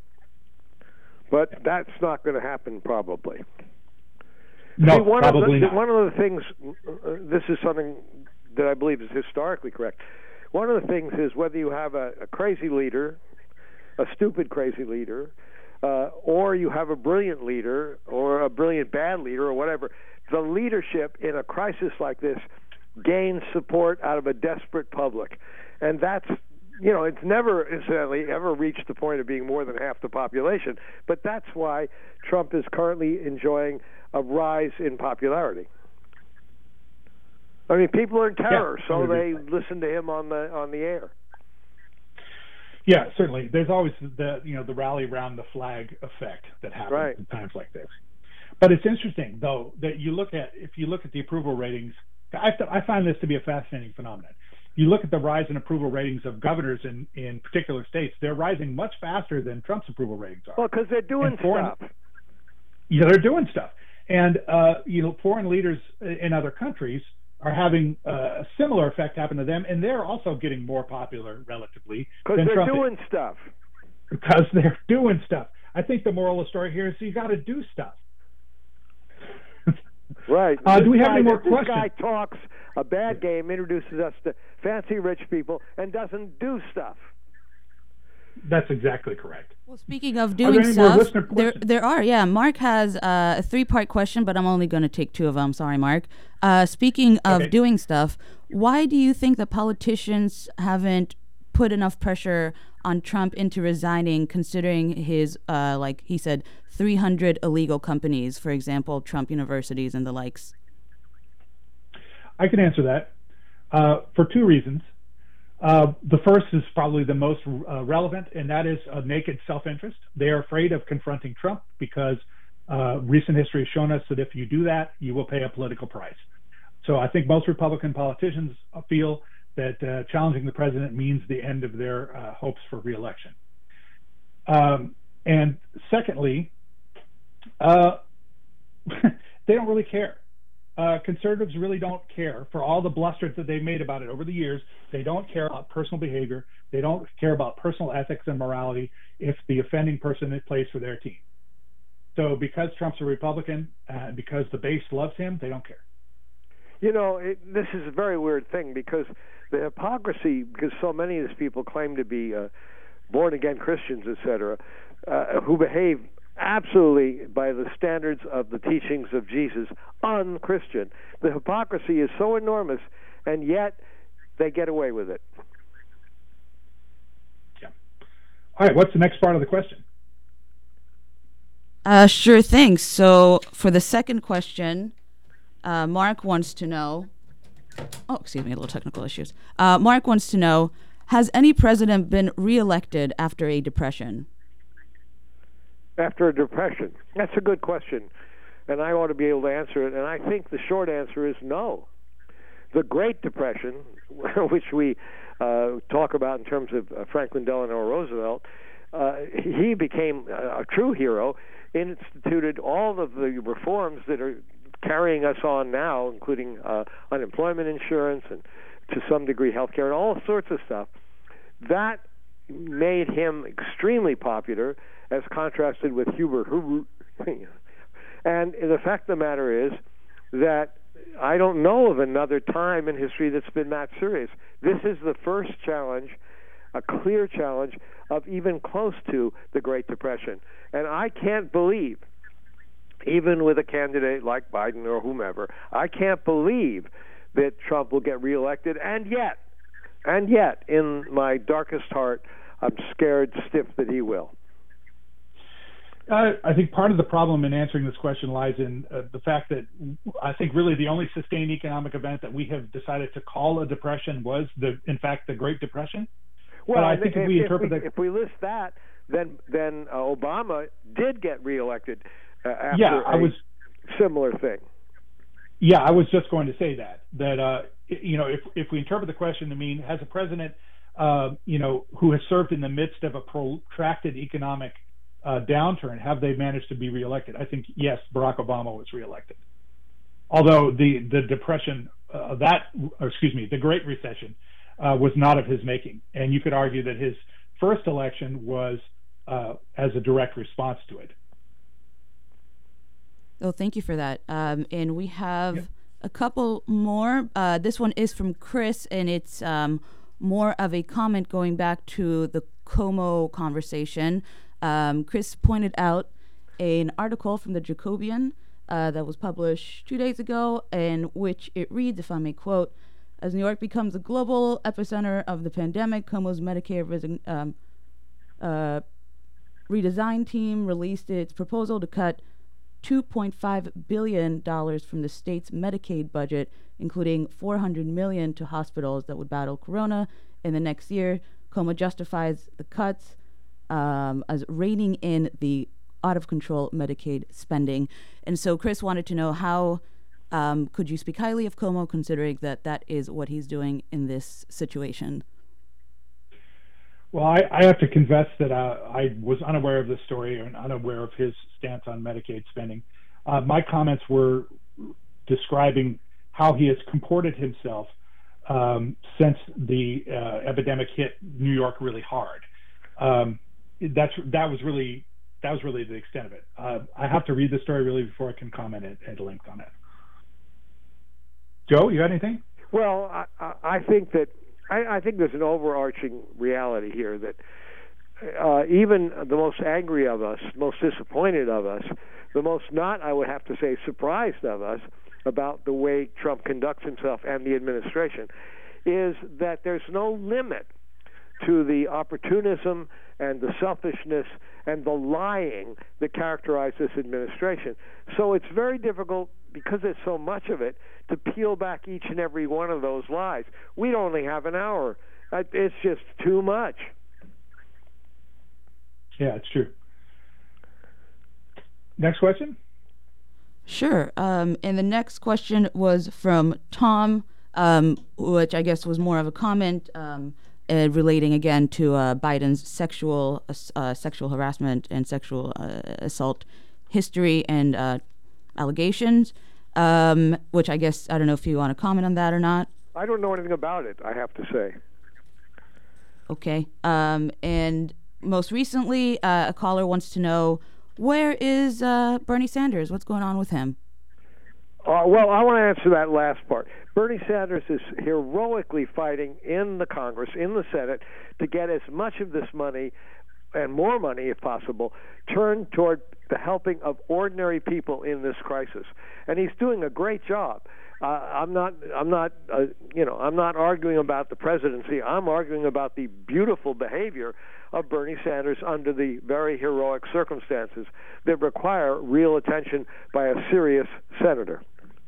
But yeah. That's not going to happen, probably. No, See, one probably of the, not. One of the things, uh, this is something that I believe is historically correct. One of the things is whether you have a, a crazy leader, a stupid crazy leader, uh, or you have a brilliant leader or a brilliant bad leader or whatever, the leadership in a crisis like this gains support out of a desperate public. And that's, you know, it's never, incidentally, ever reached the point of being more than half the population. But that's why Trump is currently enjoying a rise in popularity. I mean, people are in terror, yeah, so they listen to him on the on the air. Yeah, certainly. There's always the you know the rally around the flag effect that happens right. in times like this. But it's interesting though that you look at if you look at the approval ratings I, th- I find this to be a fascinating phenomenon. You look at the rise in approval ratings of governors in, in particular states, they're rising much faster than Trump's approval ratings are. Well, because they're doing foreign, stuff. Yeah, they're doing stuff. And, uh, you know, foreign leaders in other countries are having uh, a similar effect happen to them, and they're also getting more popular relatively. Because they're Trump doing is. stuff. Because they're doing stuff. I think the moral of the story here is you got to do stuff. Right. Uh, do we have guy, any more this questions? This guy talks a bad game, introduces us to fancy rich people, and doesn't do stuff. That's exactly correct. Well, speaking of doing stuff, there there are. Yeah, Mark has uh, a three-part question, but I'm only going to take two of them. Sorry, Mark. Uh, speaking of okay. doing stuff, why do you think that politicians haven't put enough pressure on Trump into resigning, considering his, uh, like he said, three hundred illegal companies, for example, Trump universities and the likes? I can answer that uh, for two reasons. Uh, the first is probably the most uh, relevant, and that is a naked self-interest. They are afraid of confronting Trump because uh, recent history has shown us that if you do that, you will pay a political price. So I think most Republican politicians feel that uh, challenging the president means the end of their uh, hopes for re-election. Um, and secondly, uh, they don't really care. Uh, conservatives really don't care. For all the bluster that they've made about it over the years, they don't care about personal behavior. They don't care about personal ethics and morality if the offending person plays for their team. So because Trump's a Republican, uh, because the base loves him, they don't care. You know, it, this is a very weird thing because the hypocrisy, because so many of these people claim to be uh, born-again Christians, et cetera, uh, who behave absolutely by the standards of the teachings of Jesus, un-Christian. The hypocrisy is so enormous, and yet they get away with it. Yeah. All right, what's the next part of the question? Uh, sure thing. So for the second question, uh, Mark wants to know, oh, excuse me, a little technical issues. Uh, Mark wants to know, has any president been reelected after a depression? After a depression? That's a good question, and I ought to be able to answer it, and I think the short answer is no. The Great Depression, which we uh, talk about in terms of uh, Franklin Delano Roosevelt, uh, he became a, a true hero, instituted all of the reforms that are carrying us on now, including uh, unemployment insurance and to some degree health care and all sorts of stuff. That made him extremely popular as contrasted with Hubert Huber. And the fact of the matter is that I don't know of another time in history that's been that serious. This is the first challenge, a clear challenge of even close to the Great Depression. And I can't believe, even with a candidate like Biden or whomever, I can't believe that Trump will get reelected. And yet, and yet, in my darkest heart, I'm scared stiff that he will. Uh, I think part of the problem in answering this question lies in uh, the fact that I think really the only sustained economic event that we have decided to call a depression was, the, in fact, the Great Depression. Well, but I if, think if, if we if interpret we, that, if we list that, then then uh, Obama did get reelected uh, after yeah, I a was, similar thing. Yeah, I was just going to say that that uh, you know if if we interpret the question to mean has a president uh, you know who has served in the midst of a protracted economic Uh, downturn, have they managed to be reelected? I think yes, Barack Obama was reelected. Although the the depression, uh, that or excuse me, the Great Recession uh, was not of his making, and you could argue that his first election was uh, as a direct response to it. Oh, thank you for that. Um, and we have yep. a couple more. Uh, this one is from Chris, and it's um, more of a comment going back to the Como conversation. Um, Chris pointed out an article from the Jacobian uh, that was published two days ago, in which it reads, if I may quote, as New York becomes a global epicenter of the pandemic, Como's Medicare resign, um, uh, redesign team released its proposal to cut two point five billion dollars from the state's Medicaid budget, including four hundred million dollars to hospitals that would battle corona in the next year. Como justifies the cuts Um, as reining in the out-of-control Medicaid spending. And so Chris wanted to know how Um, could you speak highly of Cuomo, considering that that is what he's doing in this situation? Well, I, I have to confess that uh, I was unaware of this story and unaware of his stance on Medicaid spending. Uh, my comments were describing how he has comported himself um, since the uh, epidemic hit New York really hard. Um, that's that was really that was really the extent of it. Uh, I have to read the story really before I can comment at, at length on it. Joe, you got anything? Well, I, I think that I, I think there's an overarching reality here that uh, even the most angry of us, most disappointed of us, the most not, I would have to say, surprised of us about the way Trump conducts himself and the administration, is that there's no limit to the opportunism and the selfishness and the lying that characterize this administration. So it's very difficult, because there's so much of it, to peel back each and every one of those lies. We only have an hour. It's just too much. Yeah, it's true. Next question? Sure. Um, and the next question was from Tom, um, which I guess was more of a comment um, uh, relating again to uh, Biden's sexual uh, sexual harassment and sexual uh, assault history and uh, allegations, um, which I guess, I don't know if you want to comment on that or not. I don't know anything about it, I have to say. Okay. Um, and most recently, uh, a caller wants to know, where is uh, Bernie Sanders? What's going on with him? Uh, well, I want to answer that last part. Bernie Sanders is heroically fighting in the Congress, in the Senate, to get as much of this money, and more money if possible, turned toward the helping of ordinary people in this crisis. And he's doing a great job. Uh, I'm not, I'm not, uh, you know, I'm not arguing about the presidency. I'm arguing about the beautiful behavior of Bernie Sanders under the very heroic circumstances that require real attention by a serious senator.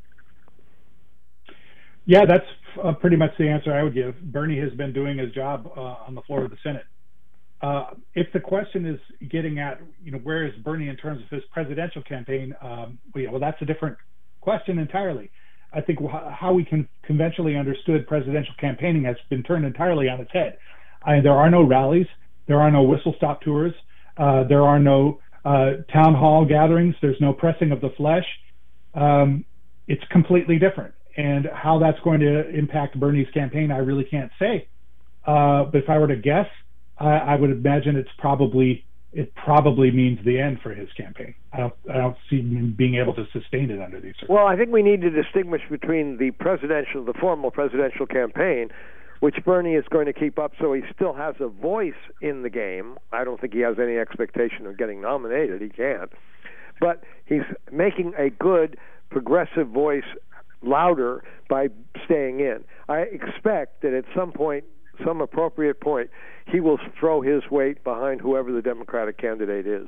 Yeah, that's uh, pretty much the answer I would give. Bernie has been doing his job uh, on the floor of the Senate. Uh, if the question is getting at, you know, where is Bernie in terms of his presidential campaign, um, well, yeah, well, that's a different question entirely. I think how we can conventionally understood presidential campaigning has been turned entirely on its head. I, there are no rallies. There are no whistle-stop tours. Uh, there are no uh, town hall gatherings. There's no pressing of the flesh. Um, it's completely different. And how that's going to impact Bernie's campaign, I really can't say. Uh, but if I were to guess, I, I would imagine it's probably it probably means the end for his campaign. I don't I don't see him being able to sustain it under these circumstances. Well, I think we need to distinguish between the presidential, the formal presidential campaign, which Bernie is going to keep up so he still has a voice in the game. I don't think he has any expectation of getting nominated. He can't. But he's making a good progressive voice louder by staying in. I expect that at some point, some appropriate point, he will throw his weight behind whoever the Democratic candidate is.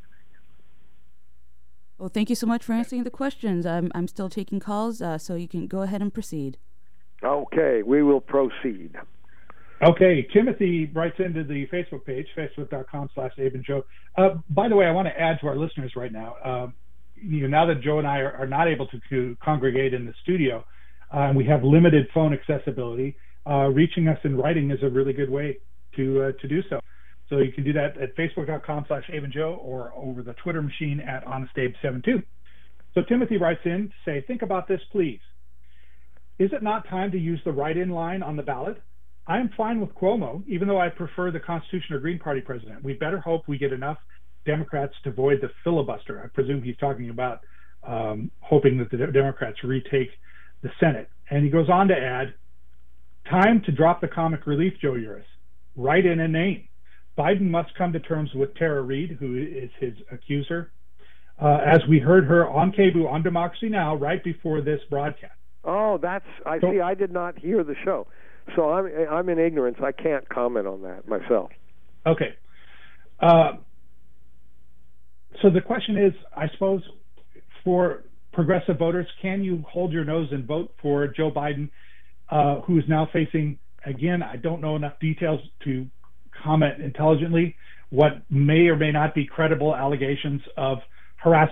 Well, thank you so much for answering the questions. I'm I'm still taking calls, uh, so you can go ahead and proceed. Okay, we will proceed. Okay, Timothy writes into the Facebook page, facebook.com slash Abe and Joe. Uh, by the way, I want to add to our listeners right now, uh, you know, now that Joe and I are, are not able to, to congregate in the studio, uh, and we have limited phone accessibility, uh, reaching us in writing is a really good way to uh, to do so. So you can do that at facebook.com slash Abe and Joe or over the Twitter machine at honest abe seventy-two. So Timothy writes in to say, think about this, please. Is it not time to use the write-in line on the ballot? I am fine with Cuomo, even though I prefer the Constitution or Green Party president. We better hope we get enough Democrats to avoid the filibuster. I presume he's talking about um, hoping that the Democrats retake the Senate. And he goes on to add, time to drop the comic relief, Joe Uris. Write in a name. Biden must come to terms with Tara Reid, who is his accuser, uh, as we heard her on K B U on Democracy Now! Right before this broadcast. Oh, that's, I so, see, I did not hear the show. So I'm, I'm in ignorance. I can't comment on that myself. Okay. Uh, so the question is, I suppose, for progressive voters, can you hold your nose and vote for Joe Biden, uh, who is now facing, again, I don't know enough details to comment intelligently, what may or may not be credible allegations of harassment.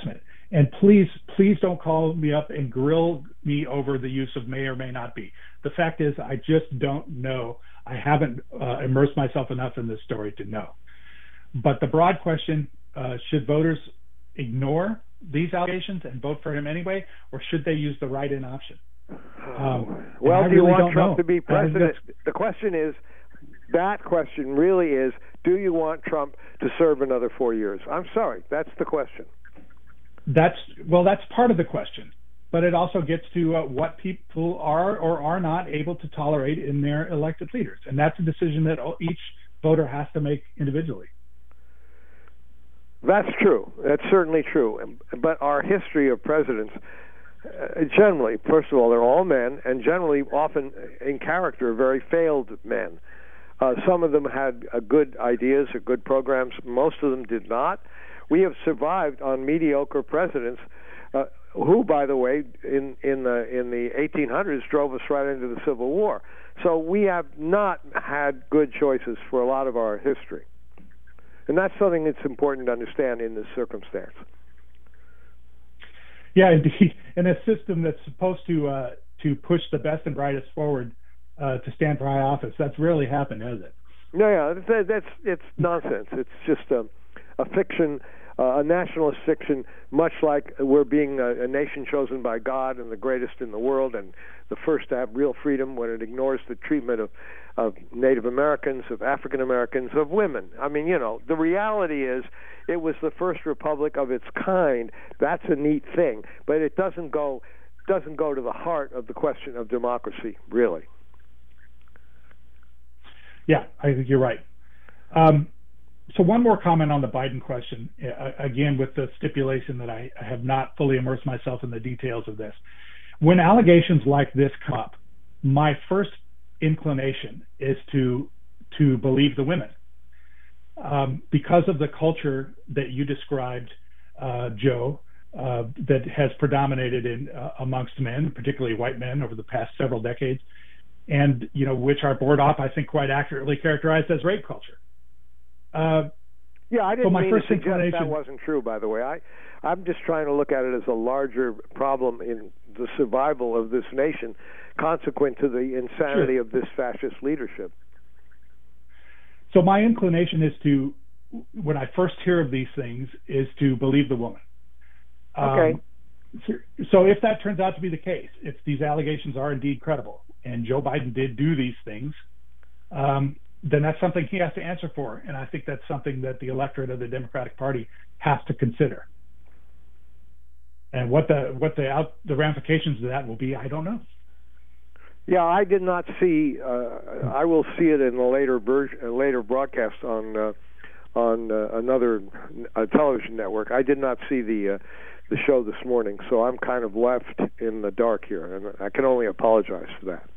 And please, please don't call me up and grill me over the use of may or may not be. The fact is, I just don't know. I haven't uh, immersed myself enough in this story to know. But the broad question, uh, should voters ignore these allegations and vote for him anyway, or should they use the write-in option? Um, well, do really you want Trump know. to be president? The question is, that question really is, do you want Trump to serve another four years? I'm sorry, that's the question. That's well, that's part of the question, but it also gets to uh, what people are or are not able to tolerate in their elected leaders, and that's a decision that each voter has to make individually. That's true. That's certainly true. But our history of presidents, uh, generally, first of all, they're all men, and generally, often in character, very failed men. Uh, some of them had uh, good ideas or good programs. Most of them did not. We have survived on mediocre presidents, uh, who, by the way, in in the in the eighteen hundreds drove us right into the Civil War. So we have not had good choices for a lot of our history, and that's something that's important to understand in this circumstance. Yeah, indeed. In a system that's supposed to uh, to push the best and brightest forward uh, to stand for high office, that's rarely happened, has it? No, yeah, that's, that's it's nonsense. It's just a, a fiction. Uh, a nationalist fiction, much like we're being a, a nation chosen by God and the greatest in the world and the first to have real freedom, when it ignores the treatment of, of Native Americans, of African Americans, of women. I mean, you know, the reality is it was the first republic of its kind. That's a neat thing, but it doesn't go doesn't go to the heart of the question of democracy, really. Yeah, I think you're right. Um, So one more comment on the Biden question, uh, again, with the stipulation that I, I have not fully immersed myself in the details of this. When allegations like this come up, my first inclination is to to believe the women. Um, because of the culture that you described, uh, Joe, uh, that has predominated in uh, amongst men, particularly white men, over the past several decades, and you know, which our board op, I think, quite accurately characterized as rape culture. Uh, yeah, I didn't my mean first to suggest inclination... that wasn't true, by the way. I, I'm just trying to look at it as a larger problem in the survival of this nation, consequent to the insanity Sure. of this fascist leadership. So my inclination is to, when I first hear of these things, is to believe the woman. Okay. Um, so, so if that turns out to be the case, if these allegations are indeed credible, and Joe Biden did do these things, um, then that's something he has to answer for. And I think that's something that the electorate of the Democratic Party has to consider. And what the what the out the ramifications of that will be, I don't know. Yeah, I did not see. Uh, I will see it in a later version, a later broadcast on uh, on uh, another uh, television network. I did not see the uh, the show this morning, so I'm kind of left in the dark here, and I can only apologize for that.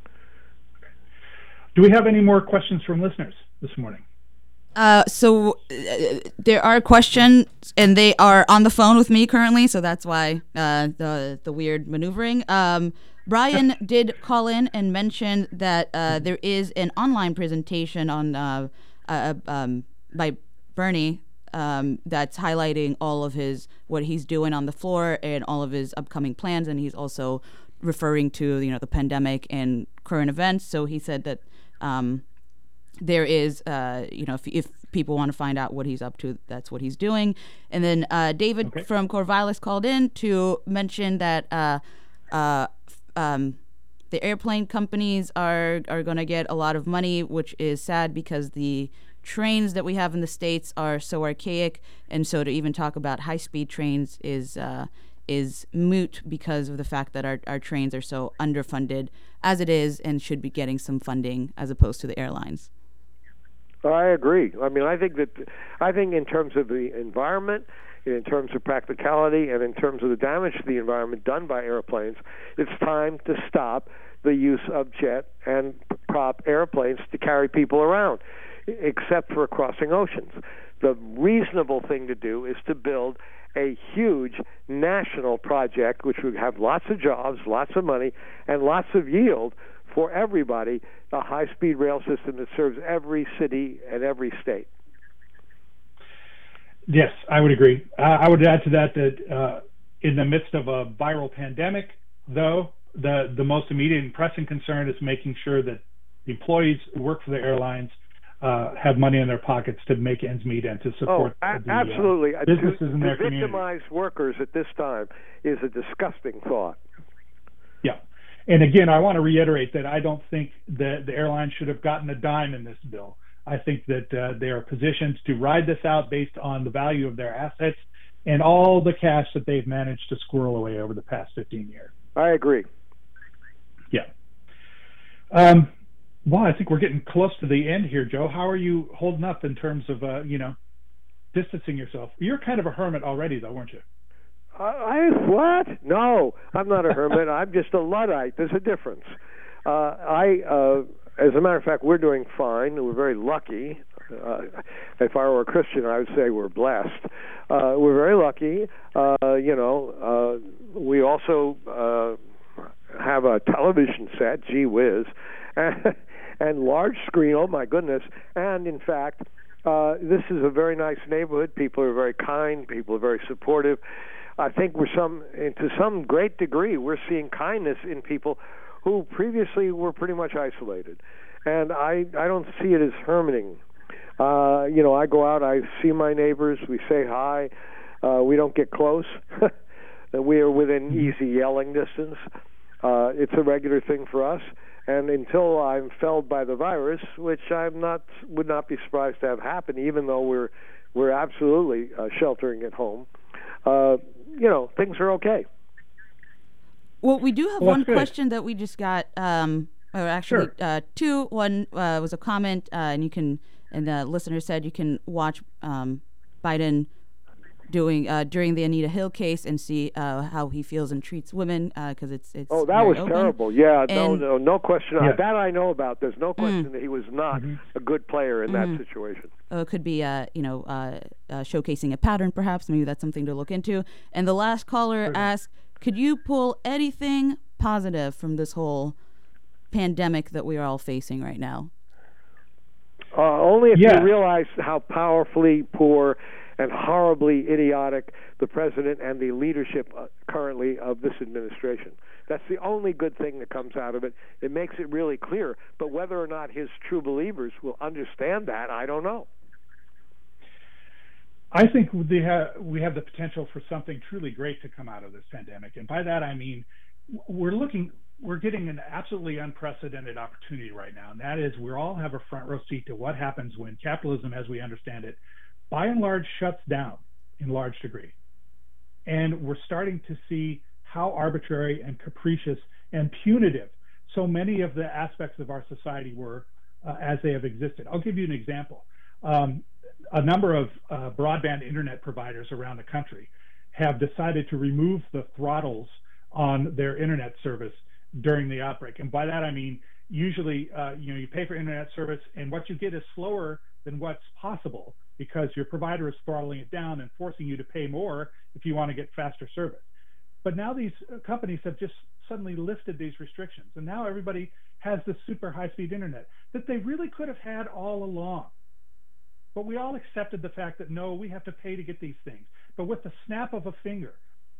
Do we have any more questions from listeners this morning? Uh, so uh, there are questions, and they are on the phone with me currently, so that's why uh, the the weird maneuvering. Um, Brian did call in and mention that uh, there is an online presentation on uh, uh, um, by Bernie um, that's highlighting all of his what he's doing on the floor and all of his upcoming plans, and he's also referring to you know the pandemic and current events. So he said that. Um, There is, uh, you know, if, if people want to find out what he's up to, that's what he's doing. And then uh, David okay. from Corvallis called in to mention that uh, uh, um, the airplane companies are, are going to get a lot of money, which is sad because the trains that we have in the States are so archaic. And so to even talk about high-speed trains is uh, is moot because of the fact that our, our trains are so underfunded as it is and should be getting some funding as opposed to the airlines. I agree. I mean, I think that I think in terms of the environment, in terms of practicality, and in terms of the damage to the environment done by airplanes, it's time to stop the use of jet and prop airplanes to carry people around, except for crossing oceans. The reasonable thing to do is to build a huge national project which would have lots of jobs, lots of money, and lots of yield for everybody, a high-speed rail system that serves every city and every state. Yes, I would agree. Uh, I would add to that that uh, in the midst of a viral pandemic, though, the, the most immediate and pressing concern is making sure that the employees who work for the airlines uh, have money in their pockets to make ends meet and to support oh, a- the absolutely. Uh, businesses to, in their to community. victimize workers at this time is a disgusting thought. Yeah. And again, I want to reiterate that I don't think that the airlines should have gotten a dime in this bill. I think that uh, they are positioned to ride this out based on the value of their assets and all the cash that they've managed to squirrel away over the past fifteen years. I agree. Yeah. Um, well, I think we're getting close to the end here, Joe. How are you holding up in terms of, uh, you know, distancing yourself? You're kind of a hermit already, though, weren't you? Uh, I what? No, I'm not a hermit. I'm just a Luddite. There's a difference. Uh, I, uh, as a matter of fact, we're doing fine. We're very lucky. Uh, if I were a Christian, I would say we're blessed. Uh, we're very lucky. Uh, you know, uh, we also uh, have a television set, gee whiz, and, and large screen, oh my goodness. And in fact, uh, this is a very nice neighborhood. People are very kind. People are very supportive. I think we're some, to some great degree, we're seeing kindness in people who previously were pretty much isolated. And I, I don't see it as hermiting. Uh, you know, I go out, I see my neighbors, we say hi, uh, we don't get close. We are within easy yelling distance. Uh, it's a regular thing for us. And until I'm felled by the virus, which I'm not, would not be surprised to have happen, even though we're, we're absolutely uh, sheltering at home, uh, you know, things are okay. Well, we do have well, one good. question that we just got, um, or actually Sure. uh, two. One uh, was a comment, uh, and you can, and the listener said you can watch um, Biden doing uh, during the Anita Hill case and see uh, how he feels and treats women because uh, it's it's. Oh, that very was open. terrible. Yeah, and, no, no, no question. Yeah. That I know about. There's no question Mm. that he was not mm-hmm. a good player in Mm-hmm. that situation. Uh, it could be, uh, you know, uh, uh, showcasing a pattern, perhaps. Maybe that's something to look into. And the last caller Sure. asked, could you pull anything positive from this whole pandemic that we are all facing right now? Uh, only if Yeah. you realize how powerfully poor and horribly idiotic the president and the leadership uh, currently of this administration. That's the only good thing that comes out of it. It makes it really clear. But whether or not his true believers will understand that, I don't know. I think we have, we have the potential for something truly great to come out of this pandemic. And by that, I mean, we're looking, we're getting an absolutely unprecedented opportunity right now. And that is we all have a front row seat to what happens when capitalism, as we understand it, by and large shuts down in large degree. And we're starting to see how arbitrary and capricious and punitive so many of the aspects of our society were uh, as they have existed. I'll give you an example. Um, a number of uh, broadband internet providers around the country have decided to remove the throttles on their internet service during the outbreak. And by that, I mean, usually, uh, you know, you pay for internet service and what you get is slower than what's possible because your provider is throttling it down and forcing you to pay more if you want to get faster service. But now these companies have just suddenly lifted these restrictions. And now everybody has this super high-speed internet that they really could have had all along. But we all accepted the fact that, no, we have to pay to get these things. But with the snap of a finger,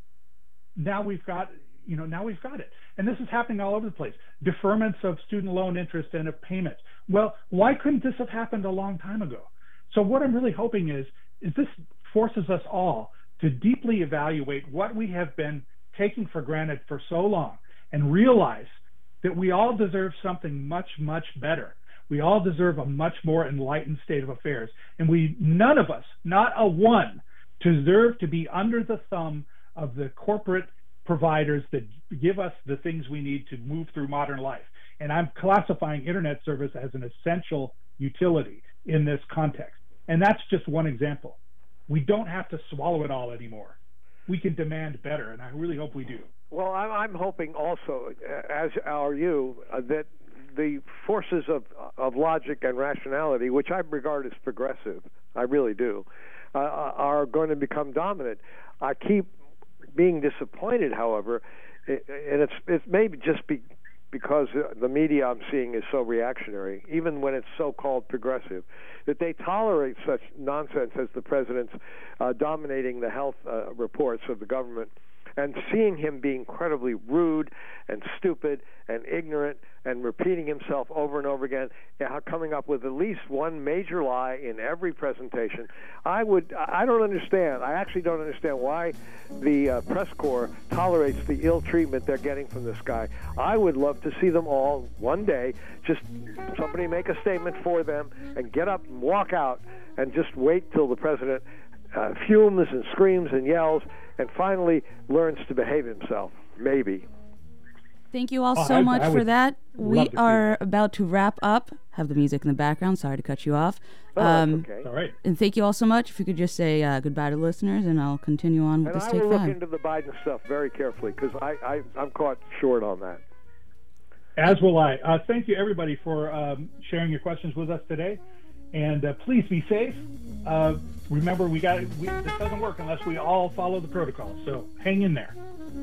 now we've got, you know, now we've got it. And this is happening all over the place. Deferments of student loan interest and of payments. Well, why couldn't this have happened a long time ago? So what I'm really hoping is, is this forces us all to deeply evaluate what we have been taking for granted for so long and realize that we all deserve something much, much better. We all deserve a much more enlightened state of affairs. And we, none of us, not a one, deserve to be under the thumb of the corporate providers that give us the things we need to move through modern life. And I'm classifying internet service as an essential utility in this context. And that's just one example. We don't have to swallow it all anymore. We can demand better, and I really hope we do. Well, I'm hoping also, as are you, uh, that the forces of of logic and rationality, which I regard as progressive, I really do, uh, are going to become dominant. I keep being disappointed, however, and it's it may just be because the media I'm seeing is so reactionary, even when it's so-called progressive, that they tolerate such nonsense as the president's uh, dominating the health uh, reports of the government, and seeing him be incredibly rude and stupid and ignorant and repeating himself over and over again, coming up with at least one major lie in every presentation. I would, I don't understand. I actually don't understand why the uh, press corps tolerates the ill treatment they're getting from this guy. I would love to see them all one day, just somebody make a statement for them and get up and walk out and just wait till the president uh, fumes and screams and yells and finally learns to behave himself, maybe. Thank you all oh, so I, much I for that. We are that. about to wrap up. Have the music in the background. Sorry to cut you off. Oh, um, okay. All right. And thank you all so much. If you could just say uh, goodbye to listeners, and I'll continue on with and this I Take will Five. look into the Biden stuff very carefully because I, I, I'm caught short on that. As will I. Uh, thank you, everybody, for um, sharing your questions with us today. And uh, please be safe. Uh, remember, we got we, this doesn't work unless we all follow the protocol. So hang in there.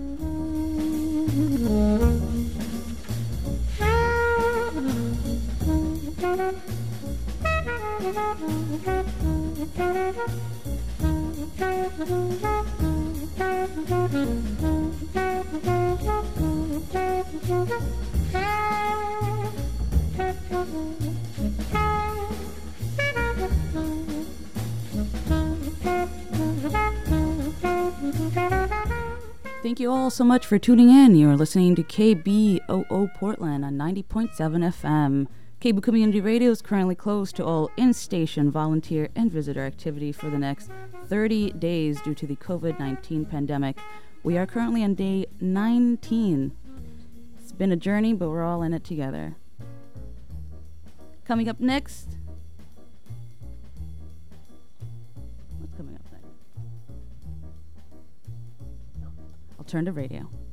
Thank you all so much for tuning in. You're listening to K B O O Portland on ninety point seven F M. K B O Community Radio is currently closed to all in-station volunteer and visitor activity for the next thirty days due to the covid nineteen pandemic. We are currently on day nineteen. It's been a journey, but we're all in it together. Coming up next... What's coming up next? Alternative Radio.